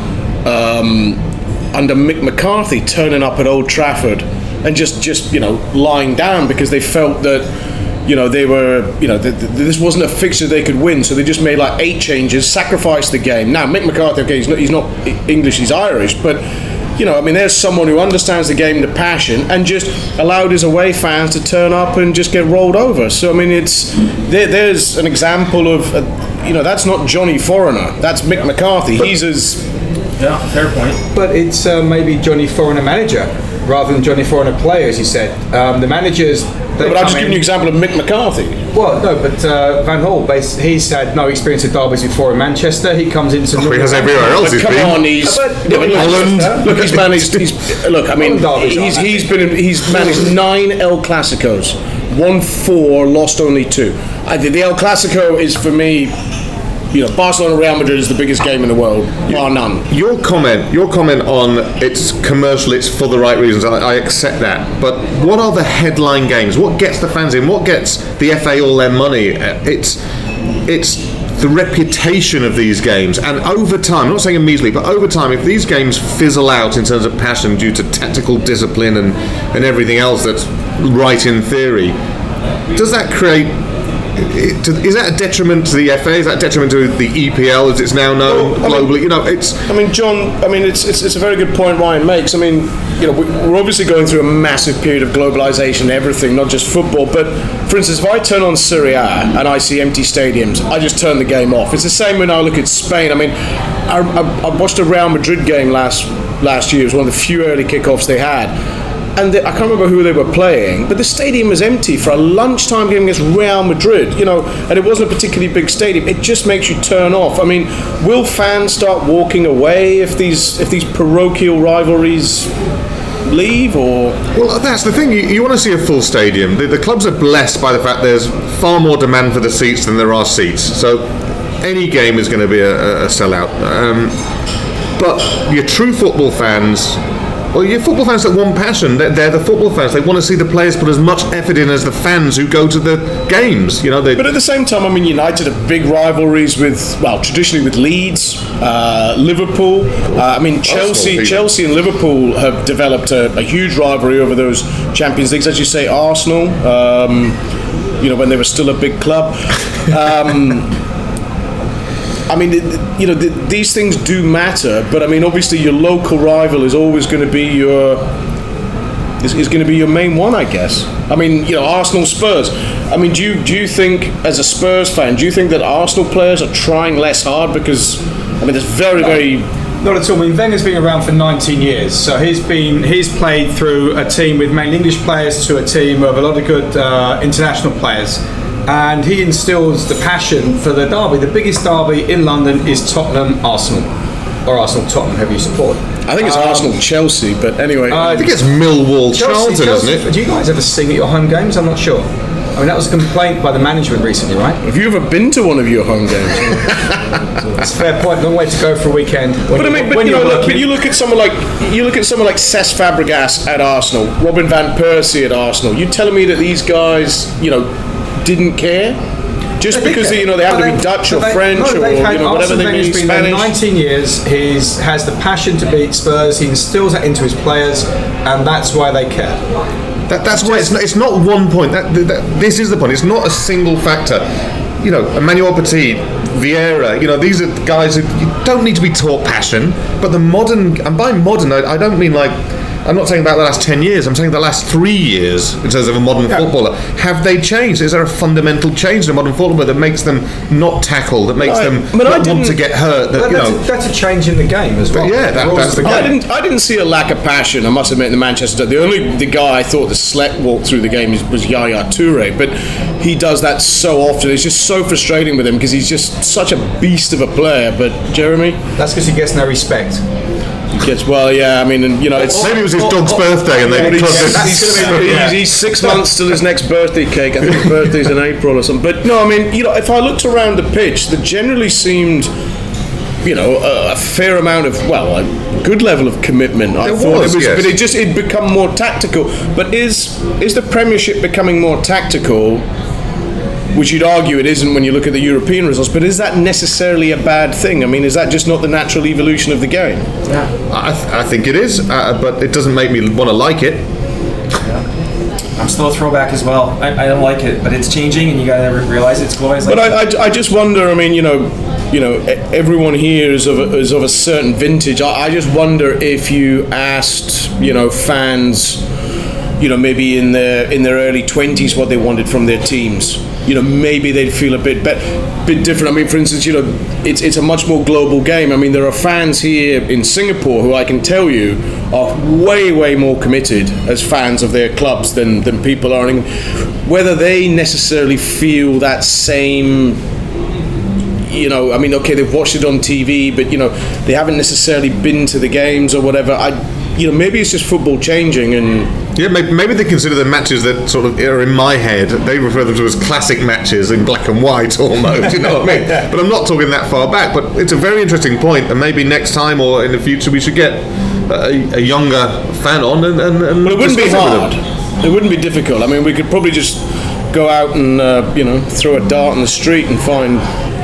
um, under Mick McCarthy turning up at Old Trafford and just, just you know lying down because they felt that you know they were you know th- th- this wasn't a fixture they could win, so they just made like eight changes, sacrificed the game. Now Mick McCarthy, okay, he's not, he's not English, he's Irish, but you know, I mean, there's someone who understands the game, the passion, and just allowed his away fans to turn up and just get rolled over. So I mean, it's there, there's an example of uh, you know that's not Johnny Foreigner, that's Mick McCarthy. He's as yeah, fair point. But it's uh, maybe Johnny Foreigner manager. rather than joining foreigner players. He said um, the managers. But I'm just giving you an example of Mick McCarthy. Well, no, but uh, Van Gaal, he's had no experience of derbies before in Manchester. He comes into. Oh, he has everywhere else. But come been. on, he's But, yeah, but Holland. Look, he's managed. He's, look, I mean, he's he's been he's managed nine El Clasicos, won four, lost only two. I think the El Clasico is for me. You know, Barcelona Real Madrid is the biggest game in the world, bar none. Your comment, your comment on it's commercial, it's for the right reasons. I, I accept that. But what are the headline games? What gets the fans in? What gets the F A all their money? It's, it's the reputation of these games. And over time, I'm not saying immediately, but over time, if these games fizzle out in terms of passion due to tactical discipline and and everything else that's right in theory, does that create? Is that a detriment to the F A? Is that a detriment to the E P L as it's now known well, globally? Mean, you know, it's. I mean, John. I mean, it's, it's it's a very good point Ryan makes. I mean, you know, we're obviously going through a massive period of globalization and everything, not just football. But for instance, if I turn on Serie A and I see empty stadiums, I just turn the game off. It's the same when I look at Spain. I mean, I, I, I watched a Real Madrid game last last year. It was one of the few early kickoffs they had. And the, I can't remember who they were playing, but the stadium was empty for a lunchtime game against Real Madrid, you know, and it wasn't a particularly big stadium. It just makes you turn off. I mean, will fans start walking away if these if these parochial rivalries leave, or? Well, that's the thing. You, you want to see a full stadium. The, the clubs are blessed by the fact there's far more demand for the seats than there are seats. So any game is going to be a, a sellout. Um, but your true football fans. Well, your football fans that want passion, they're, they're the football fans. They want to see the players put as much effort in as the fans who go to the games. You know, they. But at the same time, I mean, United have big rivalries with, well, traditionally with Leeds, uh, Liverpool. Uh, I mean, Chelsea, Arsenal, Chelsea and Liverpool have developed a, a huge rivalry over those Champions Leagues. As you say, Arsenal. Um, you know, when they were still a big club. Um, I mean, you know, these things do matter, but I mean, obviously, your local rival is always going to be your is, is going to be your main one, I guess. I mean, you know, Arsenal, Spurs. I mean, do you do you think, as a Spurs fan, do you think that Arsenal players are trying less hard because, I mean, there's very, very. Not at all. I mean, Wenger's been around for nineteen years, so he's been he's played through a team with mainly English players to a team of a lot of good uh, international players. And he instills the passion for the derby. The biggest derby in London is Tottenham-Arsenal, or Arsenal-Tottenham, whoever you support. I think it's um, Arsenal-Chelsea, but anyway. Uh, I think it's Millwall-Charlton, Chelsea, isn't it? Do you guys ever sing at your home games? I'm not sure. I mean, that was a complaint by the management recently, right? Have you ever been to one of your home games? That's a fair point. Long way to go for a weekend. When but I mean, but, you know, look, but you look at someone like you look at someone like Cesc Fabregas at Arsenal, Robin van Persie at Arsenal. You telling me that these guys, you know, didn't care? Just they because they, you know they have to be Dutch or they, French no, or you know, whatever they mean, been Spanish. There nineteen years. He has the passion to beat Spurs. He instills that into his players, and that's why they care. That, that's why it's not, it's not one point. That, that, this is the point. It's not a single factor. You know, Emmanuel Petit, Vieira. You know, these are guys who you don't need to be taught passion. But the modern, and by modern, I, I don't mean like. I'm not saying about the last ten years, I'm saying the last three years in terms of a modern yeah. footballer. Have they changed? Is there a fundamental change in a modern footballer that makes them not tackle, that makes I, them not want to get hurt? That, that, you that's, know, a, that's a change in the game as well. But yeah, that, that's the game. I didn't, I didn't see a lack of passion, I must admit, in the Manchester Derby. The only the guy I thought that slept walked through the game was Yaya Toure, but he does that so often. It's just so frustrating with him because he's just such a beast of a player. But Jeremy? That's because he gets no respect. Gets, well, yeah, I mean, and, you know, it's maybe it was his dog's birthday, and they. He's, he's, he's, he's six months till his next birthday cake. I think his birthday's in April or something. But no, I mean, you know, if I looked around the pitch, there generally seemed, you know, a, a fair amount of, well, a good level of commitment. I there thought was, it was, yes. but it just it become more tactical. But is is the Premiership becoming more tactical? Which you'd argue it isn't when you look at the European results, but is that necessarily a bad thing? I mean, is that just not the natural evolution of the game? Yeah, I, th- I think it is, uh, but it doesn't make me want to like it. Yeah. I'm still a throwback as well. I, I don't like it, but it's changing, and you gotta re- realize it's globalized. But I, I, I just wonder. I mean, you know, you know, everyone here is of a, is of a certain vintage. I, I just wonder if you asked, you know, fans you know, maybe in their in their early twenties, what they wanted from their teams. You know, maybe they'd feel a bit be- bit different. I mean, for instance, you know, it's it's a much more global game. I mean, there are fans here in Singapore who I can tell you are way way more committed as fans of their clubs than than people are. And whether they necessarily feel that same. You know, I mean, okay, they've watched it on T V, but you know, they haven't necessarily been to the games or whatever. I, you know, maybe it's just football changing, and yeah, maybe, maybe they consider the matches that sort of are in my head. They refer them to as classic matches in black and white, almost. You know what I mean? But I'm not talking that far back. But it's a very interesting point, and maybe next time or in the future we should get a, a younger fan on, and, and, and well, it wouldn't be discuss it with hard. them. It wouldn't be difficult. I mean, we could probably just go out and uh, you know, throw a dart in the street and find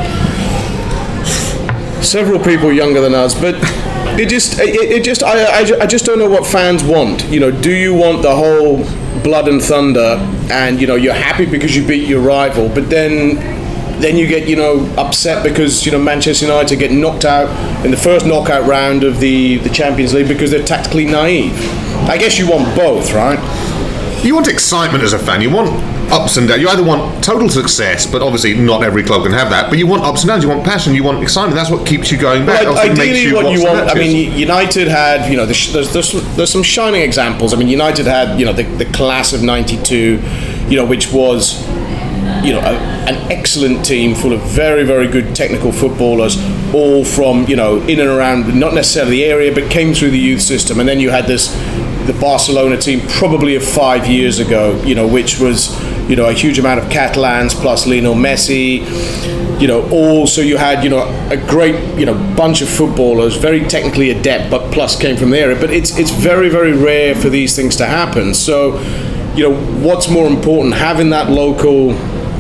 several people younger than us, but it just, it, it just, I, I, I just don't know what fans want. You know, do you want the whole blood and thunder, and you know, you're happy because you beat your rival, but then, then you get, you know, upset because you know Manchester United get knocked out in the first knockout round of the the Champions League because they're tactically naive. I guess you want both, right? You want excitement as a fan. You want ups and downs. You either want total success, but obviously not every club can have that. But you want ups and downs. You want passion. You want excitement. That's what keeps you going back. Well, Obviously ideally, makes you what watch you the want. I matches. mean, United had, you know, there's there's, there's, some, there's some shining examples. I mean, United had, you know, the, the class of ninety-two, you know, which was, you know, a, an excellent team full of very, very good technical footballers, all from, you know, in and around, not necessarily the area, but came through the youth system. And then you had this, the Barcelona team probably of five years ago, you know, which was, you know, a huge amount of Catalans plus Lionel Messi, you know, also you had, you know, a great, you know, bunch of footballers, very technically adept, but plus came from the area. But it's it's very, very rare for these things to happen. So, you know, what's more important, having that local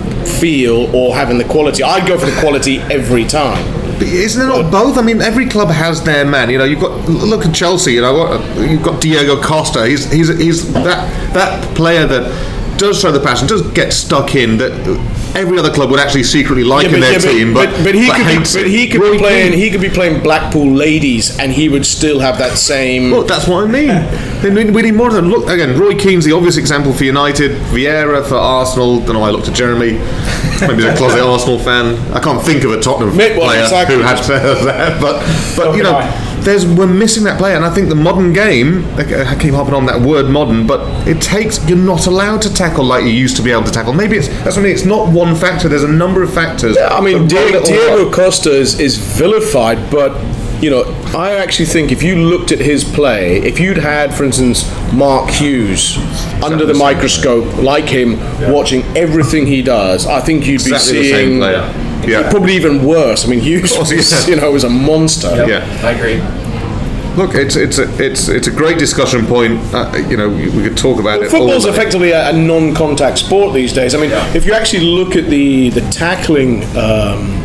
feel or having the quality? I'd go for the quality every time. But isn't it not both? I mean, every club has their man. You know, you've got look at Chelsea. You know, you've got Diego Costa. He's he's he's that that player that does show the passion, does get stuck in. That every other club would actually secretly like Yeah, in but- their yeah, but- team, but but, but he but could hates be, but it. he could Roy be playing Keane. he could be playing Blackpool Ladies, and he would still have that same. Well, that's what I mean. Then we we need more than look again. Roy Keane's the obvious example for United. Vieira for Arsenal. Don't know why I looked at Jeremy. Maybe he's a closet Arsenal fan. I can't think of a Tottenham Mate, well, player exactly. who has that. But but you can know, I. there's we're missing that player, and I think the modern game. I keep harping on that word modern, but it takes. You're not allowed to tackle like you used to be able to tackle. Maybe it's that's what I mean. It's not one factor. There's a number of factors. I mean, that roll Diego, it all Diego up. Costa is, is vilified, but you know, I actually think if you looked at his play, if you'd had, for instance, Mark Hughes under the the same microscope, like him, watching everything he does, I think you'd Exactly be the same seeing player. Yeah. probably even worse. I mean, Hughes, Of course, was, yeah. you know, was a monster. Yeah. I agree. Look, it's it's a it's it's a great discussion point. Uh, you know, we could talk about it. all Football's day. effectively a, a non-contact sport these days. I mean, if you actually look at the the tackling um,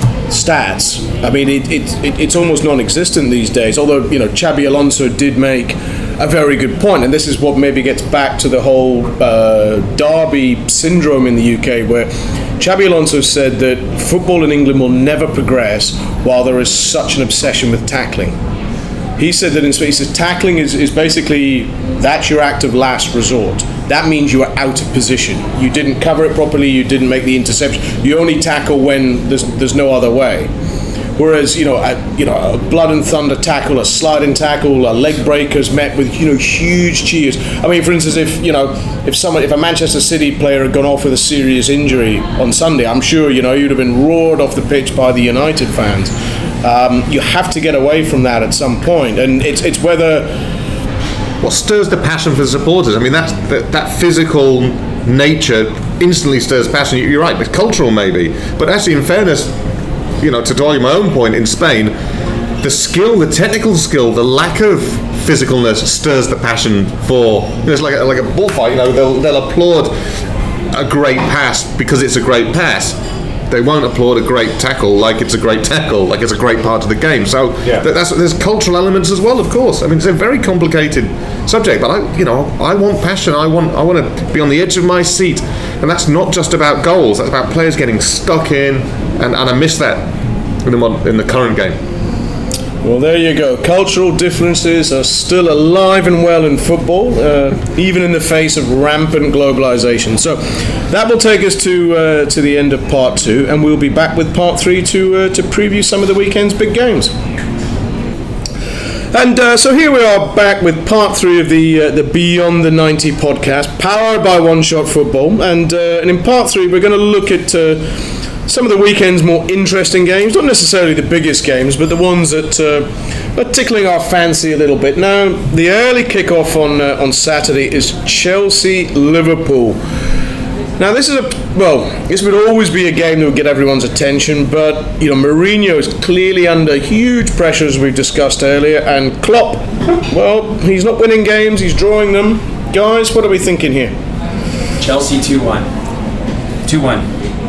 stats, I mean, it, it, it it's almost non-existent these days. Although, you know, Xabi Alonso did make a very good point, and this is what maybe gets back to the whole uh, Derby syndrome in the U K, where Xabi Alonso said that football in England will never progress while there is such an obsession with tackling. He said that in space, he says tackling is, is basically, that's your act of last resort. That means you are out of position. You didn't cover it properly, you didn't make the interception. You only tackle when there's there's no other way. Whereas, you know, a, you know, a blood and thunder tackle, a sliding tackle, a leg breakers met with, you know, huge cheers. I mean, for instance, if, you know, if someone, if a Manchester City player had gone off with a serious injury on Sunday, I'm sure, you know, you'd have been roared off the pitch by the United fans. Um, you have to get away from that at some point, and it's it's whether What stirs the passion for the supporters? I mean, that's, that, that physical nature instantly stirs passion. You're right, it's cultural maybe. But actually, in fairness, you know, to argue my own point, in Spain, the skill, the technical skill, the lack of physicalness stirs the passion for, you know, it's like a, like a bullfight, you know, they'll, they'll applaud a great pass because it's a great pass. They won't applaud a great tackle like it's a great tackle, like it's a great part of the game. So Yeah. th- that's there's cultural elements as well, of course. I mean, it's a very complicated subject, but I, you know, I want passion. I want, I want to be on the edge of my seat, and that's not just about goals. That's about players getting stuck in, and, and I miss that in the mod, in the current game. Well, there you go. Cultural differences are still alive and well in football, uh, even in the face of rampant globalization. So that will take us to uh, to the end of part two, and we'll be back with part three to uh, to preview some of the weekend's big games. And uh, so here we are back with part three of the uh, the Beyond the ninety podcast, powered by One Shot Football. And, uh, and in part three, we're going to look at uh, some of the weekend's more interesting games, not necessarily the biggest games, but the ones that uh, are tickling our fancy a little bit. Now, the early kickoff on uh, on Saturday is Chelsea-Liverpool. Now, this is a, well, this would always be a game that would get everyone's attention, but, you know, Mourinho is clearly under huge pressure, as we've discussed earlier, and Klopp, well, he's not winning games, he's drawing them. Guys, what are we thinking here? Chelsea two one. two one.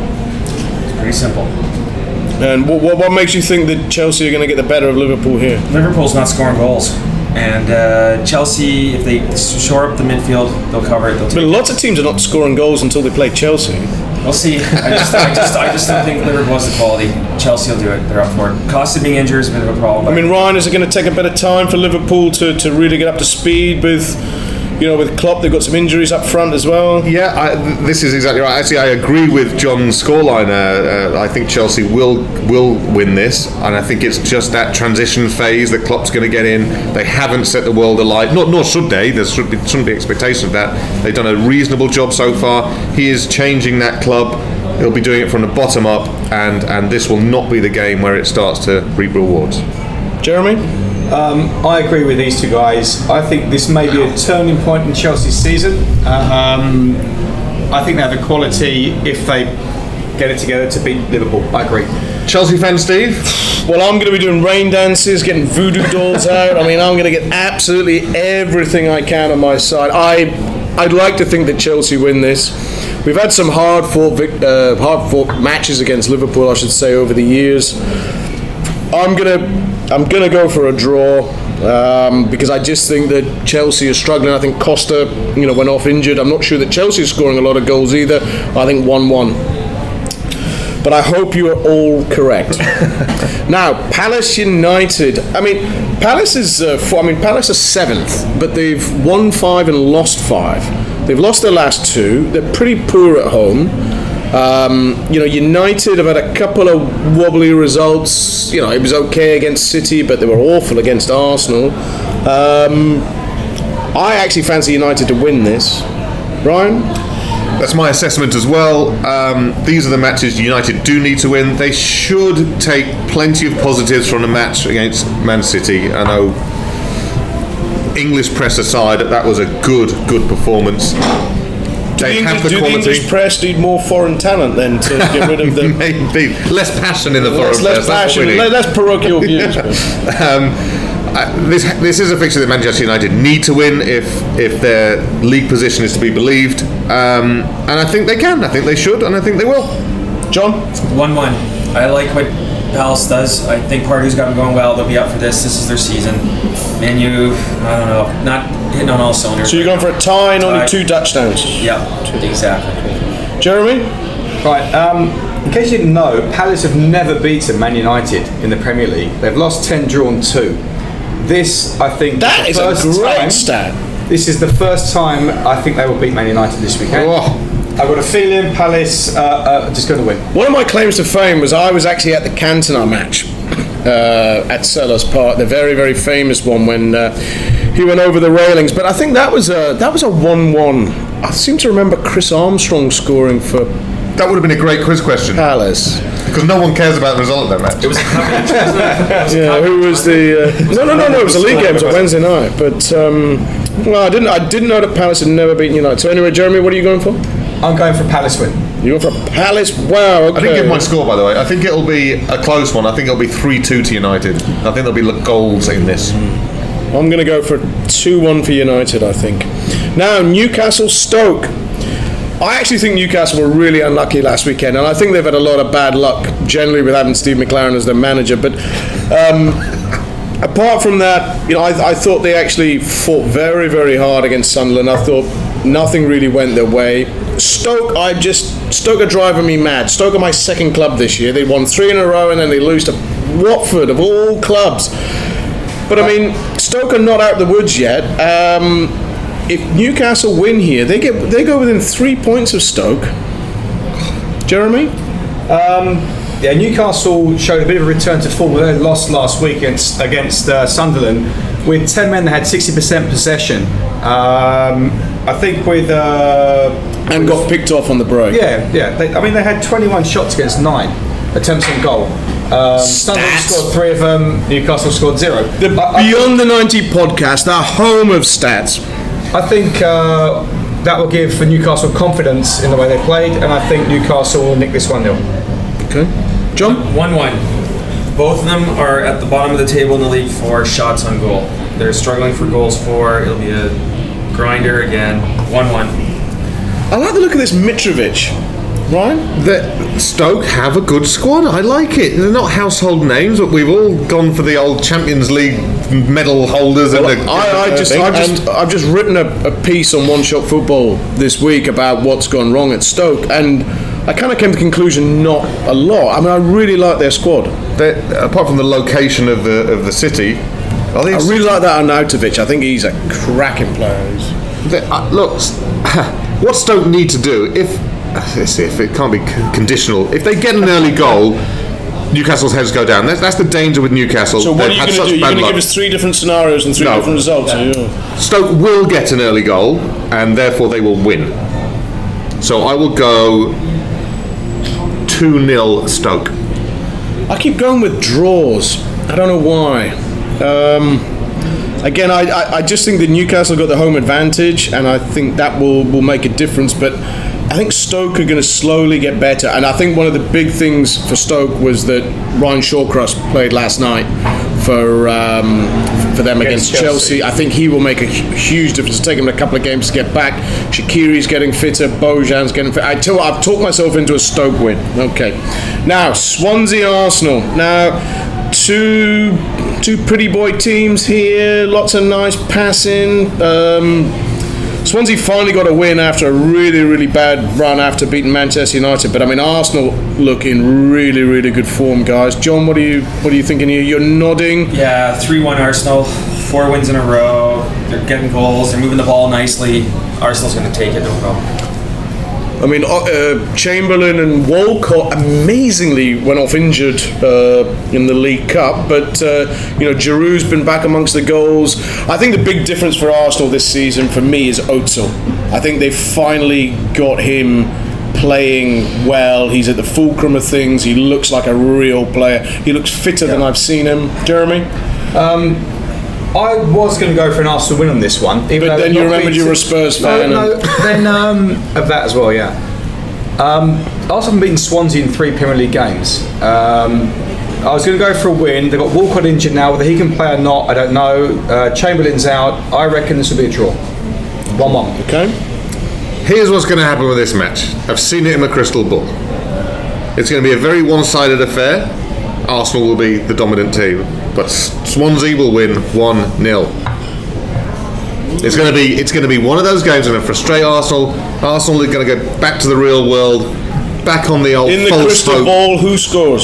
It's pretty simple. And what, what, what makes you think that Chelsea are going to get the better of Liverpool here? Liverpool's not scoring goals. And uh, Chelsea, if they shore up the midfield, they'll cover it. They'll But take lots of teams are not scoring goals until they play Chelsea. it. We'll see. I just, I just, I just don't think Liverpool has the quality. Chelsea will do it. They're up for it. Cost of being injured is a bit of a problem. I mean, Ryan, is it going to take a bit of time for Liverpool to, to really get up to speed with, you know, with Klopp? They've got some injuries up front as well. Yeah, I, this is exactly right. Actually, I agree with John's scoreline. Uh, uh, I think Chelsea will will win this, and I think it's just that transition phase that Klopp's going to get in. They haven't set the world alight, nor, nor should they. There should be, shouldn't be expectation of that. They've done a reasonable job so far. He is changing that club. He'll be doing it from the bottom up, and, and this will not be the game where it starts to reap rewards. Jeremy? Um, I agree with these two guys. I think this may be a turning point in Chelsea's season. Um, I think they have the quality, if they get it together, to beat Liverpool. I agree. Chelsea fan Steve? Well, I'm going to be doing rain dances, getting voodoo dolls out. I mean, I'm going to get absolutely everything I can on my side. I, I'd like to think that Chelsea win this. We've had some hard-fought, vic- uh, hard-fought matches against Liverpool, I should say, over the years. I'm gonna, I'm gonna go for a draw um, because I just think that Chelsea is struggling. I think Costa, you know, went off injured. I'm not sure that Chelsea is scoring a lot of goals either. I think one one. But I hope you are all correct. Now, Palace United. I mean, Palace is. Uh, four, I mean, Palace are seventh, but they've won five and lost five. They've lost their last two. They're pretty poor at home. Um, you know, United have had a couple of wobbly results. You know, it was okay against City, but they were awful against Arsenal. Um, I actually fancy United to win this. Ryan? That's my assessment as well. Um, these are the matches United do need to win. They should take plenty of positives from the match against Man City. I know, English press aside, that was a good, good performance. They do the, have English, the do quality. the English press need more foreign talent then to get rid of the Maybe less passion in the foreign less, less press. That's what passion, we need. less, less parochial views. um, uh, this this is a fixture that Manchester United need to win if if their league position is to be believed, um, and I think they can. I think they should, and I think they will. John? one one. I like what Palace does. I think Pardew's got them going well. They'll be up for this. This is their season. Man U, I don't know, not hitting on all cylinders. So you're going for a tie and only Tie. two touchdowns? Yeah, exactly. Jeremy? Right, um, in case you didn't know, Palace have never beaten Man United in the Premier League. They've lost ten, drawn two. This, I think, That is is the a first great time, stat. This is the first time I think they will beat Man United this weekend. Oh. I've got a feeling Palace uh, uh, just going to win. One of my claims to fame was I was actually at the Cantona match uh, at Sellers Park, the very, very famous one when uh, he went over the railings. But I think that was a that was a one one. I seem to remember Chris Armstrong scoring for That would have been a great quiz question Palace. because no one cares about the result of that match. It was a cup match, wasn't it? It was a Yeah, cup who match, was wasn't it? the? Uh, no, no, no, no. It was a league game. It was a Wednesday night. But um, well, I didn't. I didn't know that Palace had never beaten United. So anyway, Jeremy, what are you going for? I'm going for Palace win. You're going for Palace. Wow. Okay. I didn't give my score, by the way. I think it'll be a close one. I think it'll be three two to United. I think there'll be goals in this. I'm going to go for two one for United, I think. Now, Newcastle Stoke. I actually think Newcastle were really unlucky last weekend, and I think they've had a lot of bad luck generally with having Steve McLaren as their manager. But um, apart from that, you know, I, I thought they actually fought very, very hard against Sunderland. I thought nothing really went their way. Stoke, I just Stoke are driving me mad. Stoke are my second club this year. They won three in a row, and then they lose to Watford of all clubs. But I mean, Stoke are not out of the woods yet. Um, if Newcastle win here, they get they go within three points of Stoke. Jeremy? Um, yeah, Newcastle showed a bit of a return to form. They lost last week against, against uh, Sunderland with ten men that had sixty percent possession. Um, I think with... Uh, and got picked off on the break. Yeah, yeah. They, I mean, they had twenty-one shots against nine attempts on goal. Um, Sunderland scored three of them, Newcastle scored zero. The I, Beyond I, the ninety podcast, our home of stats. I think uh, that will give Newcastle confidence in the way they played, and I think Newcastle will nick this one nil. Okay. John? one one. Both of them are at the bottom of the table in the league for shots on goal. They're struggling for goals for. It'll be a grinder again. one one. I like the look of this Mitrovic. Ryan? The Stoke have a good squad. I like it. They're not household names, but we've all gone for the old Champions League medal holders. Well, and the, I, I just, I've just, I've just written a, a piece on One Shot Football this week about what's gone wrong at Stoke, and I kind of came to the conclusion not a lot. I mean, I really like their squad. Apart from the location of the of the city, I really like that Arnautovic. I think he's a cracking player. The, uh, look, what Stoke need to do if. Let's see if it can't be conditional. If they get an early goal, Newcastle's heads go down. That's, that's the danger with Newcastle. So what They've are you going to do? You're going to give us three different scenarios and three no. different results. Yeah. Yeah. Stoke will get an early goal, and therefore they will win. So I will go two nil Stoke. I keep going with draws. I don't know why. Um, again, I, I, I just think that Newcastle got the home advantage, and I think that will, will make a difference. But I think Stoke are going to slowly get better, and I think one of the big things for Stoke was that Ryan Shawcross played last night for um, for them against, against Chelsea. Chelsea. I think he will make a huge difference. It'll take him a couple of games to get back. Shaqiri's getting fitter. Bojan's getting fitter. I tell you, I've talked myself into a Stoke win. Okay, now Swansea Arsenal. Now two two pretty boy teams here. Lots of nice passing. Um, Swansea finally got a win after a really, really bad run after beating Manchester United. But I mean, Arsenal look in really, really good form, guys. John, what are you, what are you thinking here? You're nodding. Yeah, three one Arsenal, four wins in a row. They're getting goals. They're moving the ball nicely. Arsenal's going to take it, no problem. I mean, uh, Chamberlain and Walcott amazingly went off injured uh, in the League Cup, but uh, you know, Giroud's been back amongst the goals. I think the big difference for Arsenal this season, for me, is Özil. I think they've finally got him playing well. He's at the fulcrum of things. He looks like a real player. He looks fitter yeah. than I've seen him. Jeremy? Um, I was going to go for an Arsenal win on this one. But then you remembered you were a Spurs fan. No, no, then um, of that as well, yeah. Um, Arsenal haven't beaten Swansea in three Premier League games. Um, I was going to go for a win. They've got Walcott injured now. Whether he can play or not, I don't know. Uh, Chamberlain's out. I reckon this will be a draw. one one. Okay. Here's what's going to happen with this match. I've seen it in my crystal ball. It's going to be a very one-sided affair. Arsenal will be the dominant team, but Swansea will win one nil. It's going to be it's going to be one of those games that will frustrate Arsenal. Arsenal are going to go back to the real world, back on the old in the false crystal hope. ball. Who scores?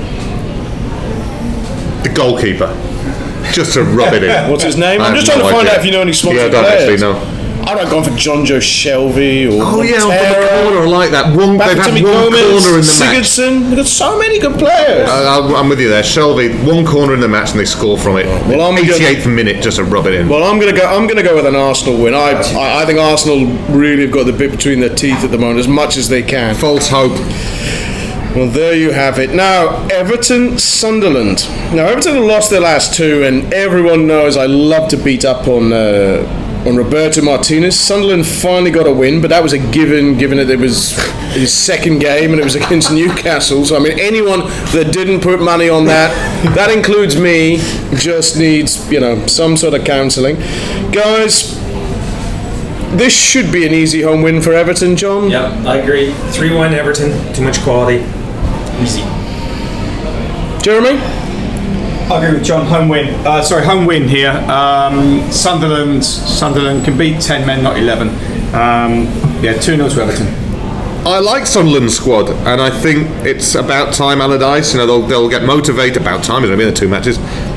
The goalkeeper, just to rub it in. What's his name? I I'm just have trying no to find idea. out if you know any Swansea yeah, I don't players. actually know. I'd have gone for John Joe Shelby or Oh yeah, Montero, on the corner, I like that. One, they've had Timmy one Gomez, corner in the match. Sigurdsson. They've got so many good players. Uh, I'm with you there. Shelby, one corner in the match and they score from it. Well, I'm eighty-eighth gonna, minute just to rub it in. Well, I'm gonna go. I'm gonna go with an Arsenal win. I, I, I think Arsenal really have got the bit between their teeth at the moment, as much as they can. False hope. Well, there you have it. Now, Everton, Sunderland. Now, Everton have lost their last two, and everyone knows I love to beat up on uh, on Roberto Martinez. Sunderland finally got a win, but that was a given, given that it was his second game and it was against Newcastle. So, I mean, anyone that didn't put money on that, that includes me, just needs, you know, some sort of counselling. Guys, this should be an easy home win for Everton, John. Yeah, I agree. three one Everton, too much quality. Easy. Jeremy? I agree with John. Home win. Uh, sorry, home win here. Um, Sunderland. Sunderland can beat ten men, not eleven. Um, yeah, two nil to Everton. I like Sunderland's squad, and I think it's about time Allardyce. You know, they'll they'll get motivated. About time. It's only been the two matches.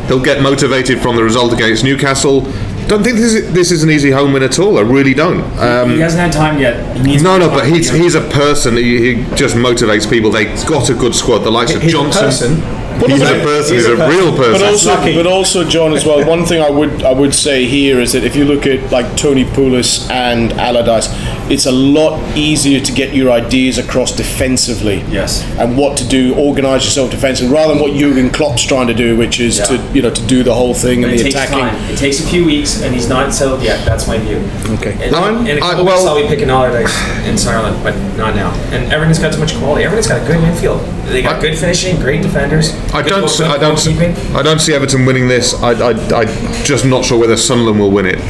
He'll get motivated from the result against Newcastle. Don't think this is, this is an easy home win at all. I really don't. Um, he hasn't had time yet. He needs no, more no, time but to he's get- he's a person. He, he just motivates people. They got a good squad. The likes of He's a Johnson. person. He's a person. He's, He's a a, real person. But also, lucky. but also, John, as well. One thing I would I would say here is that if you look at like Tony Pulis and Allardyce, it's a lot easier to get your ideas across defensively. Yes. And what to do, organise yourself defensively, rather than what Jurgen Klopp's trying to do, which is Yeah. to you know to do the whole thing But and it the takes attacking. time. It takes a few weeks, and he's not settled yet. That's my view. Okay. And Ryan? in a I- couple well- weeks, I'll be picking Allardyce in Ireland, but not now. And Everton's got so much quality. Everton's got a good midfield. They got I- good finishing, great defenders. I good don't. goal- See, I good don't. See, goalkeeping. I don't see Everton winning this. I. I. I'm just not sure whether Sunderland will win it.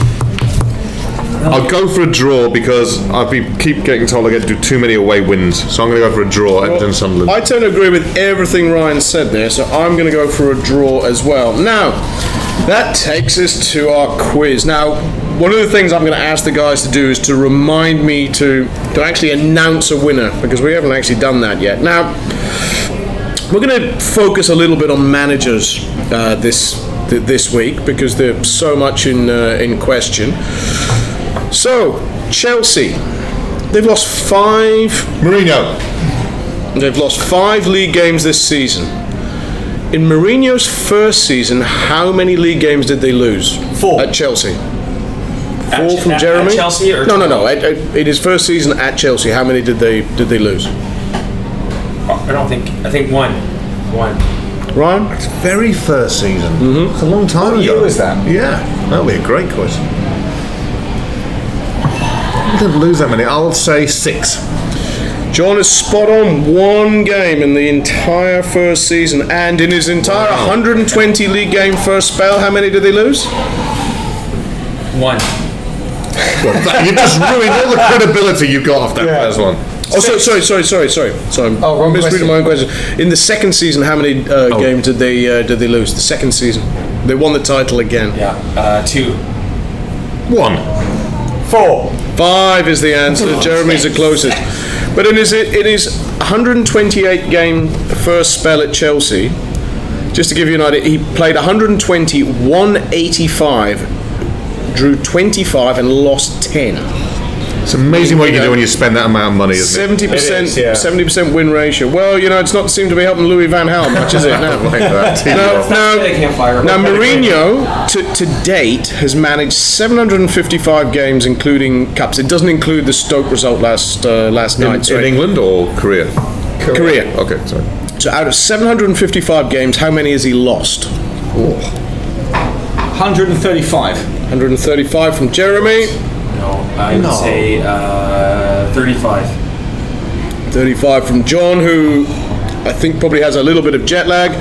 I'll go for a draw because I keep getting told I get to do too many away wins. So I'm going to go for a draw. Everton Sunderland. I tend to agree with everything Ryan said there, so I'm going to go for a draw as well. Now, that takes us to our quiz. Now, one of the things I'm going to ask the guys to do is to remind me to, to actually announce a winner, because we haven't actually done that yet. Now, we're going to focus a little bit on managers uh, this th- this week, because there's so much in uh, in question. So, Chelsea, they've lost five Mourinho. They've lost five league games this season. In Mourinho's first season, how many league games did they lose? Four. At Chelsea. At Four Ch- from at- at Jeremy? Chelsea or no, no, no. At, at, in his first season at Chelsea, how many did they did they lose? I don't think. I think one. One. Ryan? Very first season. Mm-hmm. It's a long time What ago. year was that? Yeah, that'll be a great question. I didn't lose that many. I'll say six. John is spot on. One game in the entire first season, and in his entire one hundred twenty league game first spell, how many did they lose? One. You just ruined all the credibility you got off that Yeah. first one. Oh, so, sorry, sorry, sorry, sorry, sorry. I'm Oh, wrong misreading question. my own question. In the second season, how many uh, Oh. games did they uh, did they lose? The second season, they won the title again. Yeah. Uh, two. One. Four. Five is the answer. Jeremy's the closest. But in his in his one hundred twenty-eight game first spell at Chelsea, just to give you an idea, he played one hundred twenty, won eighty-five, drew twenty-five, and lost ten. It's amazing what you can do when you spend that amount of money, isn't it? Seventy percent, It is, yeah. seventy percent win ratio. Well, you know, it's not seem to be helping Louis van Gaal much, is it? No. Like that. No, no. They can't fire him. Now, Mourinho, to, to date, has managed seven hundred fifty-five games, including cups. It doesn't include the Stoke result last uh, last In, night. in sorry. England or Korea? Korea. Okay, sorry. So, out of seven hundred fifty-five games, how many has he lost? one hundred thirty-five. one hundred thirty-five from Jeremy, No, I would say uh, thirty-five. thirty-five from John, who I think probably has a little bit of jet lag.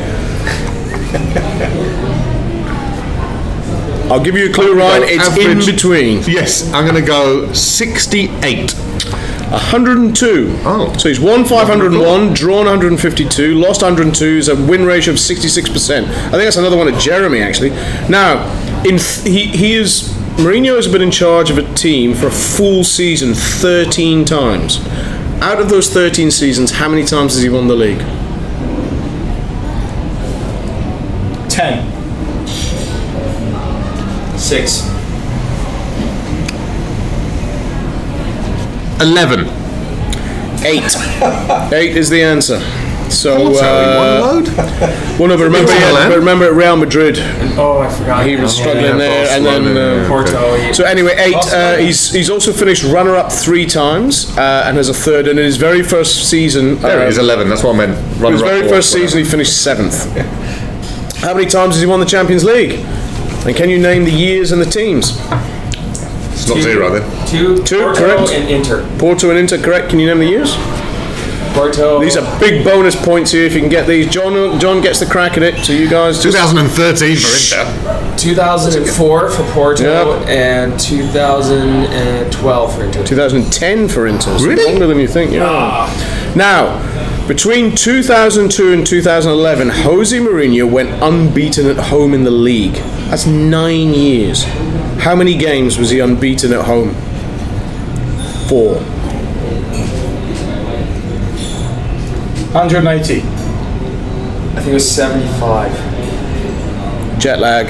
I'll give you a clue, Ryan. It's Average- in between. Yes, I'm going to go sixty-eight. one hundred two. Oh. So he's won five hundred one, drawn one hundred fifty-two, lost one hundred two, is a win ratio of sixty-six percent. I think that's another one of Jeremy, actually. Now, in th- he, he is... Mourinho has been in charge of a team for a full season thirteen times. Out of those thirteen seasons, how many times has he won the league? Ten. Six. eleven. Eight. Eight is the answer. So, What's that, uh, one load? well, no, but remember, Big yeah, one, but remember at Real Madrid, Oh, I forgot. he was Yeah, struggling yeah, there, and then Barcelona, uh, yeah. Porto. yeah. so anyway, eight. Uh, he's he's also finished runner-up three times uh, and has a third. And in his very first season, There uh, it is, eleven. That's what I meant. his Runner-up very or first whatever. season, he finished seventh. How many times has he won the Champions League? And can you name the years and the teams? It's not zero then. Two. Two, Porto correct. and Inter. Porto and Inter, correct? Can you name the years? Porto. These are big bonus points here if you can get these. John John gets the crack at it. So you guys just twenty thirteen for Inter. two thousand four for Porto Yep. and two thousand twelve for Inter. two thousand ten for Inter. So Really? longer than you think. Yeah. Now, between two thousand two and two thousand eleven, Jose Mourinho went unbeaten at home in the league. That's nine years. How many games was he unbeaten at home? Four. one hundred eighty. I think it was seventy-five. jet lag.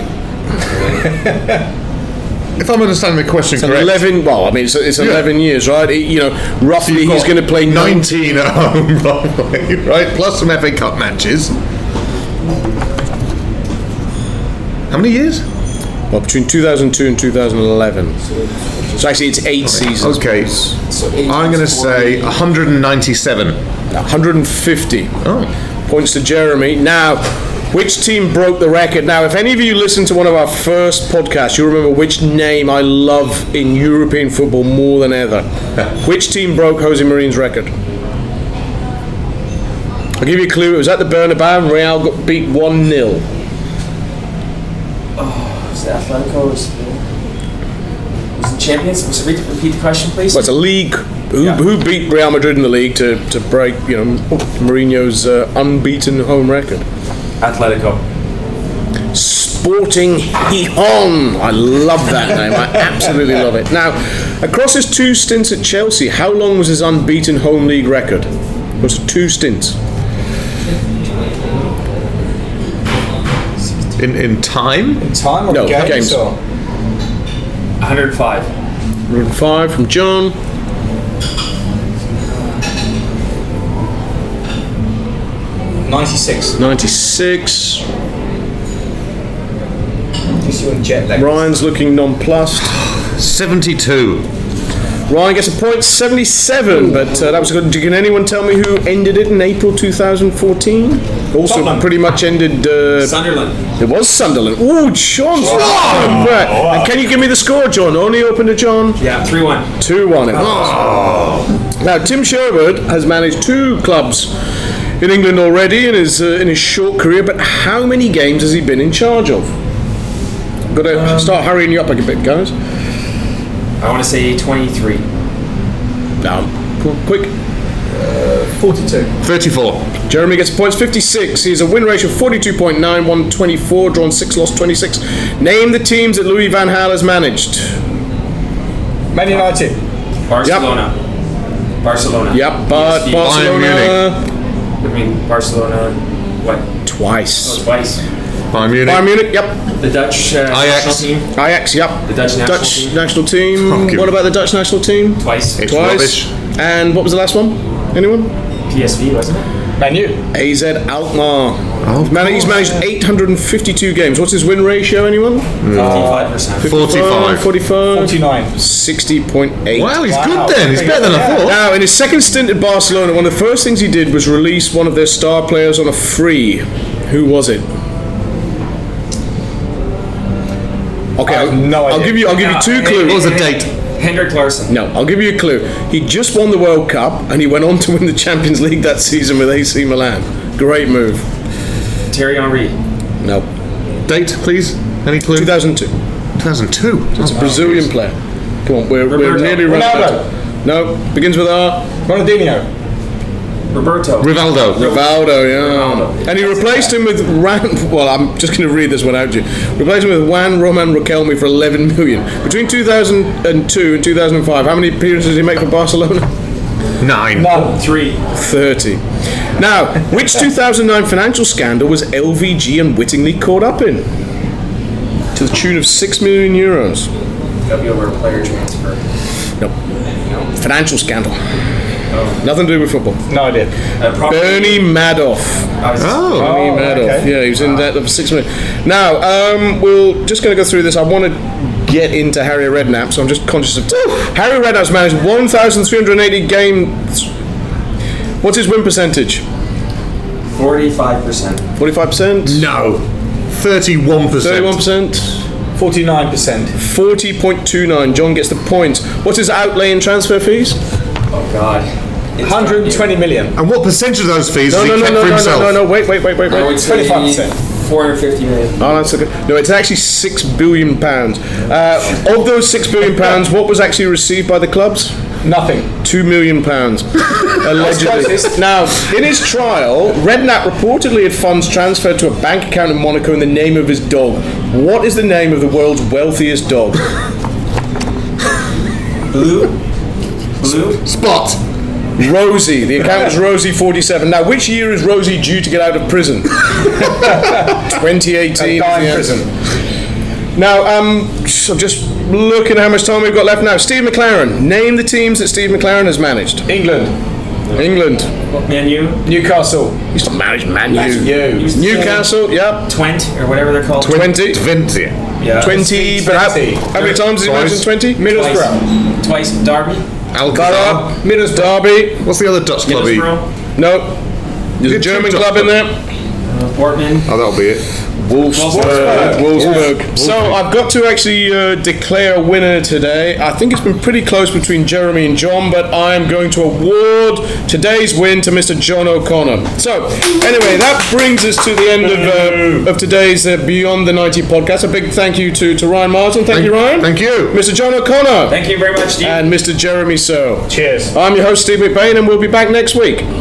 If I'm understanding the question It's correct, eleven. Well, I mean, it's, it's eleven years, right? He- you know, roughly you've he's got going to play nine. nineteen at home, roughly, right? Plus some F A Cup matches. How many years? Well, between two thousand two and two thousand eleven. So actually, it's eight seasons. Okay, I'm going to say one hundred ninety-seven. one hundred fifty. Oh. Points to Jeremy. Now, which team broke the record? Now, if any of you listened to one of our first podcasts, you'll remember which name I love in European football more than ever. Which team broke Jose Mourinho's record? I'll give you a clue. It was at the Bernabeu and Real got beat one nil. Was it Atletico? Was was it champions? Was it, repeat the question, please? Well, it's a league. Who, Yeah. who beat Real Madrid in the league to, to break, you know, Mourinho's uh, unbeaten home record? Atletico. Sporting Gijón. I love that name. I absolutely love it. Now, across his two stints at Chelsea, how long was his unbeaten home league record? It was two stints. In in time? Time or No, games? games. Or? one hundred five. one hundred five from John. ninety-six. ninety-six. Just you on jet lag. Ryan's looking nonplussed. seventy-two. Ryan gets a point, seventy-seven, but uh, that was good. Can anyone tell me who ended it in April two thousand fourteen? Also Tottenham. pretty much ended... Uh, Sunderland. it was Sunderland. Ooh, John's right. Right. And can you give me the score, John? Only open to John. Yeah, three one. two one it was. Now, Tim Sherwood has managed two clubs in England already in his uh, in his short career, but how many games has he been in charge of? Got to start hurrying you up a bit, guys. I want to say twenty-three. Now, qu- quick. forty-two. thirty-four. Jeremy gets points, fifty-six. He has a win ratio of forty-two point nine, won twenty-four, drawn six, lost twenty-six. Name the teams that Louis van Gaal has managed. Man United. Barcelona. Barcelona. Yep, but P S V. Barcelona I mean, Barcelona. What? twice. Twice. Bayern Munich. Bayern Munich, yep. The Dutch uh, Ajax. national team. Ajax, yep. The Dutch national Dutch team. national team. Fuck you. What about the Dutch national team? Twice. It's Twice. rubbish. And what was the last one? Anyone? P S V, wasn't it? Man U. A Z Alkmaar. Oh, Man, he's managed eight hundred fifty-two games. What's his win ratio, anyone? Fifty-five percent. forty-five. forty-five. forty-nine. sixty point eight. Wow, he's Wow. good then. He's better than I Yeah. thought. Now, in his second stint at Barcelona, one of the first things he did was release one of their star players on a free. Who was it? Okay, I have I'll, no I'll idea. give you. I'll give you two clues. What was the date? Hendrik Larsson. No, I'll give you a clue. He just won the World Cup and he went on to win the Champions League that season with A C Milan. Great move. Terry Henry. No, Date, please. Any clue? two thousand two. two thousand two. It's a Brazilian player. Come on, we're, we're Roberto. nearly running out. Ronaldo. No, begins with R. Ronaldinho. Roberto. Rivaldo. Rivaldo, yeah. Rivaldo. And he replaced him with Ran. Well, I'm just going to read this one out to you. Replaced him with Juan Roman Riquelme for eleven million. Between two thousand two and two thousand five, how many appearances did he make for Barcelona? Nine. None. Three. thirty. Now, which two thousand nine financial scandal was L V G unwittingly caught up in? To the tune of six million euros. That'll be over a player transfer. No. Financial scandal. Nothing to do with football. No idea. Uh, property- Bernie Madoff. I was- Oh. Bernie Oh, Madoff. okay. Yeah, he was in that for six million. Now, um, we're just going to go through this. I want to get into Harry Redknapp, so I'm just conscious of time. Harry Redknapp's managed one thousand three hundred eighty games. What's his win percentage? Forty-five percent. forty-five percent? No. thirty-one percent. thirty-one percent? forty-nine percent. forty point two nine. John gets the points. What's his outlay in transfer fees? Oh God. It's one hundred twenty million. And what percentage of those fees No, has no, he no, kept no, for no, himself? no, no, no, wait, wait, wait, wait, I would wait. say twenty-five percent. four hundred fifty million. Oh, that's okay. No, it's actually six billion pounds. Uh, of those six billion pounds, what was actually received by the clubs? Nothing. Two million pounds, allegedly. closest. Now, in his trial, Redknapp reportedly had funds transferred to a bank account in Monaco in the name of his dog. What is the name of the world's wealthiest dog? Blue. Blue. Spot. Rosie. The account was Rosie forty-seven. Now, which year is Rosie due to get out of prison? twenty eighteen. Die in Yeah. prison. Now, um, so just looking at how much time we've got left now. Steve McLaren. Name the teams that Steve McLaren has managed. England, England. Man, you Newcastle, He used to manage Man U. you, Newcastle, yep. twenty or whatever they're called. twenty. Twenty. Yeah. twenty, but how, twenty. how many times did he Twice. mention twenty? Middlesbrough, Twice. Derby. Alcazar. Middlesbrough. Derby. What's the other Dutch club? he- Middlesbrough. No. There's a Did German two club Dutch in there. Portman. Oh, that'll be it. Wolfsburg. Wolfsburg. Wolfsburg. So I've got to actually uh, declare a winner today. I think it's been pretty close between Jeremy and John, but I am going to award today's win to Mister John O'Connor. So anyway, that brings us to the end of uh, of today's uh, Beyond the ninety podcast. A big thank you to, to Ryan Martin. Thank, you, Ryan. Thank you. Mister John O'Connor. Thank you very much, Steve. And Mister Jeremy So. cheers. I'm your host, Steve McBain, and we'll be back next week.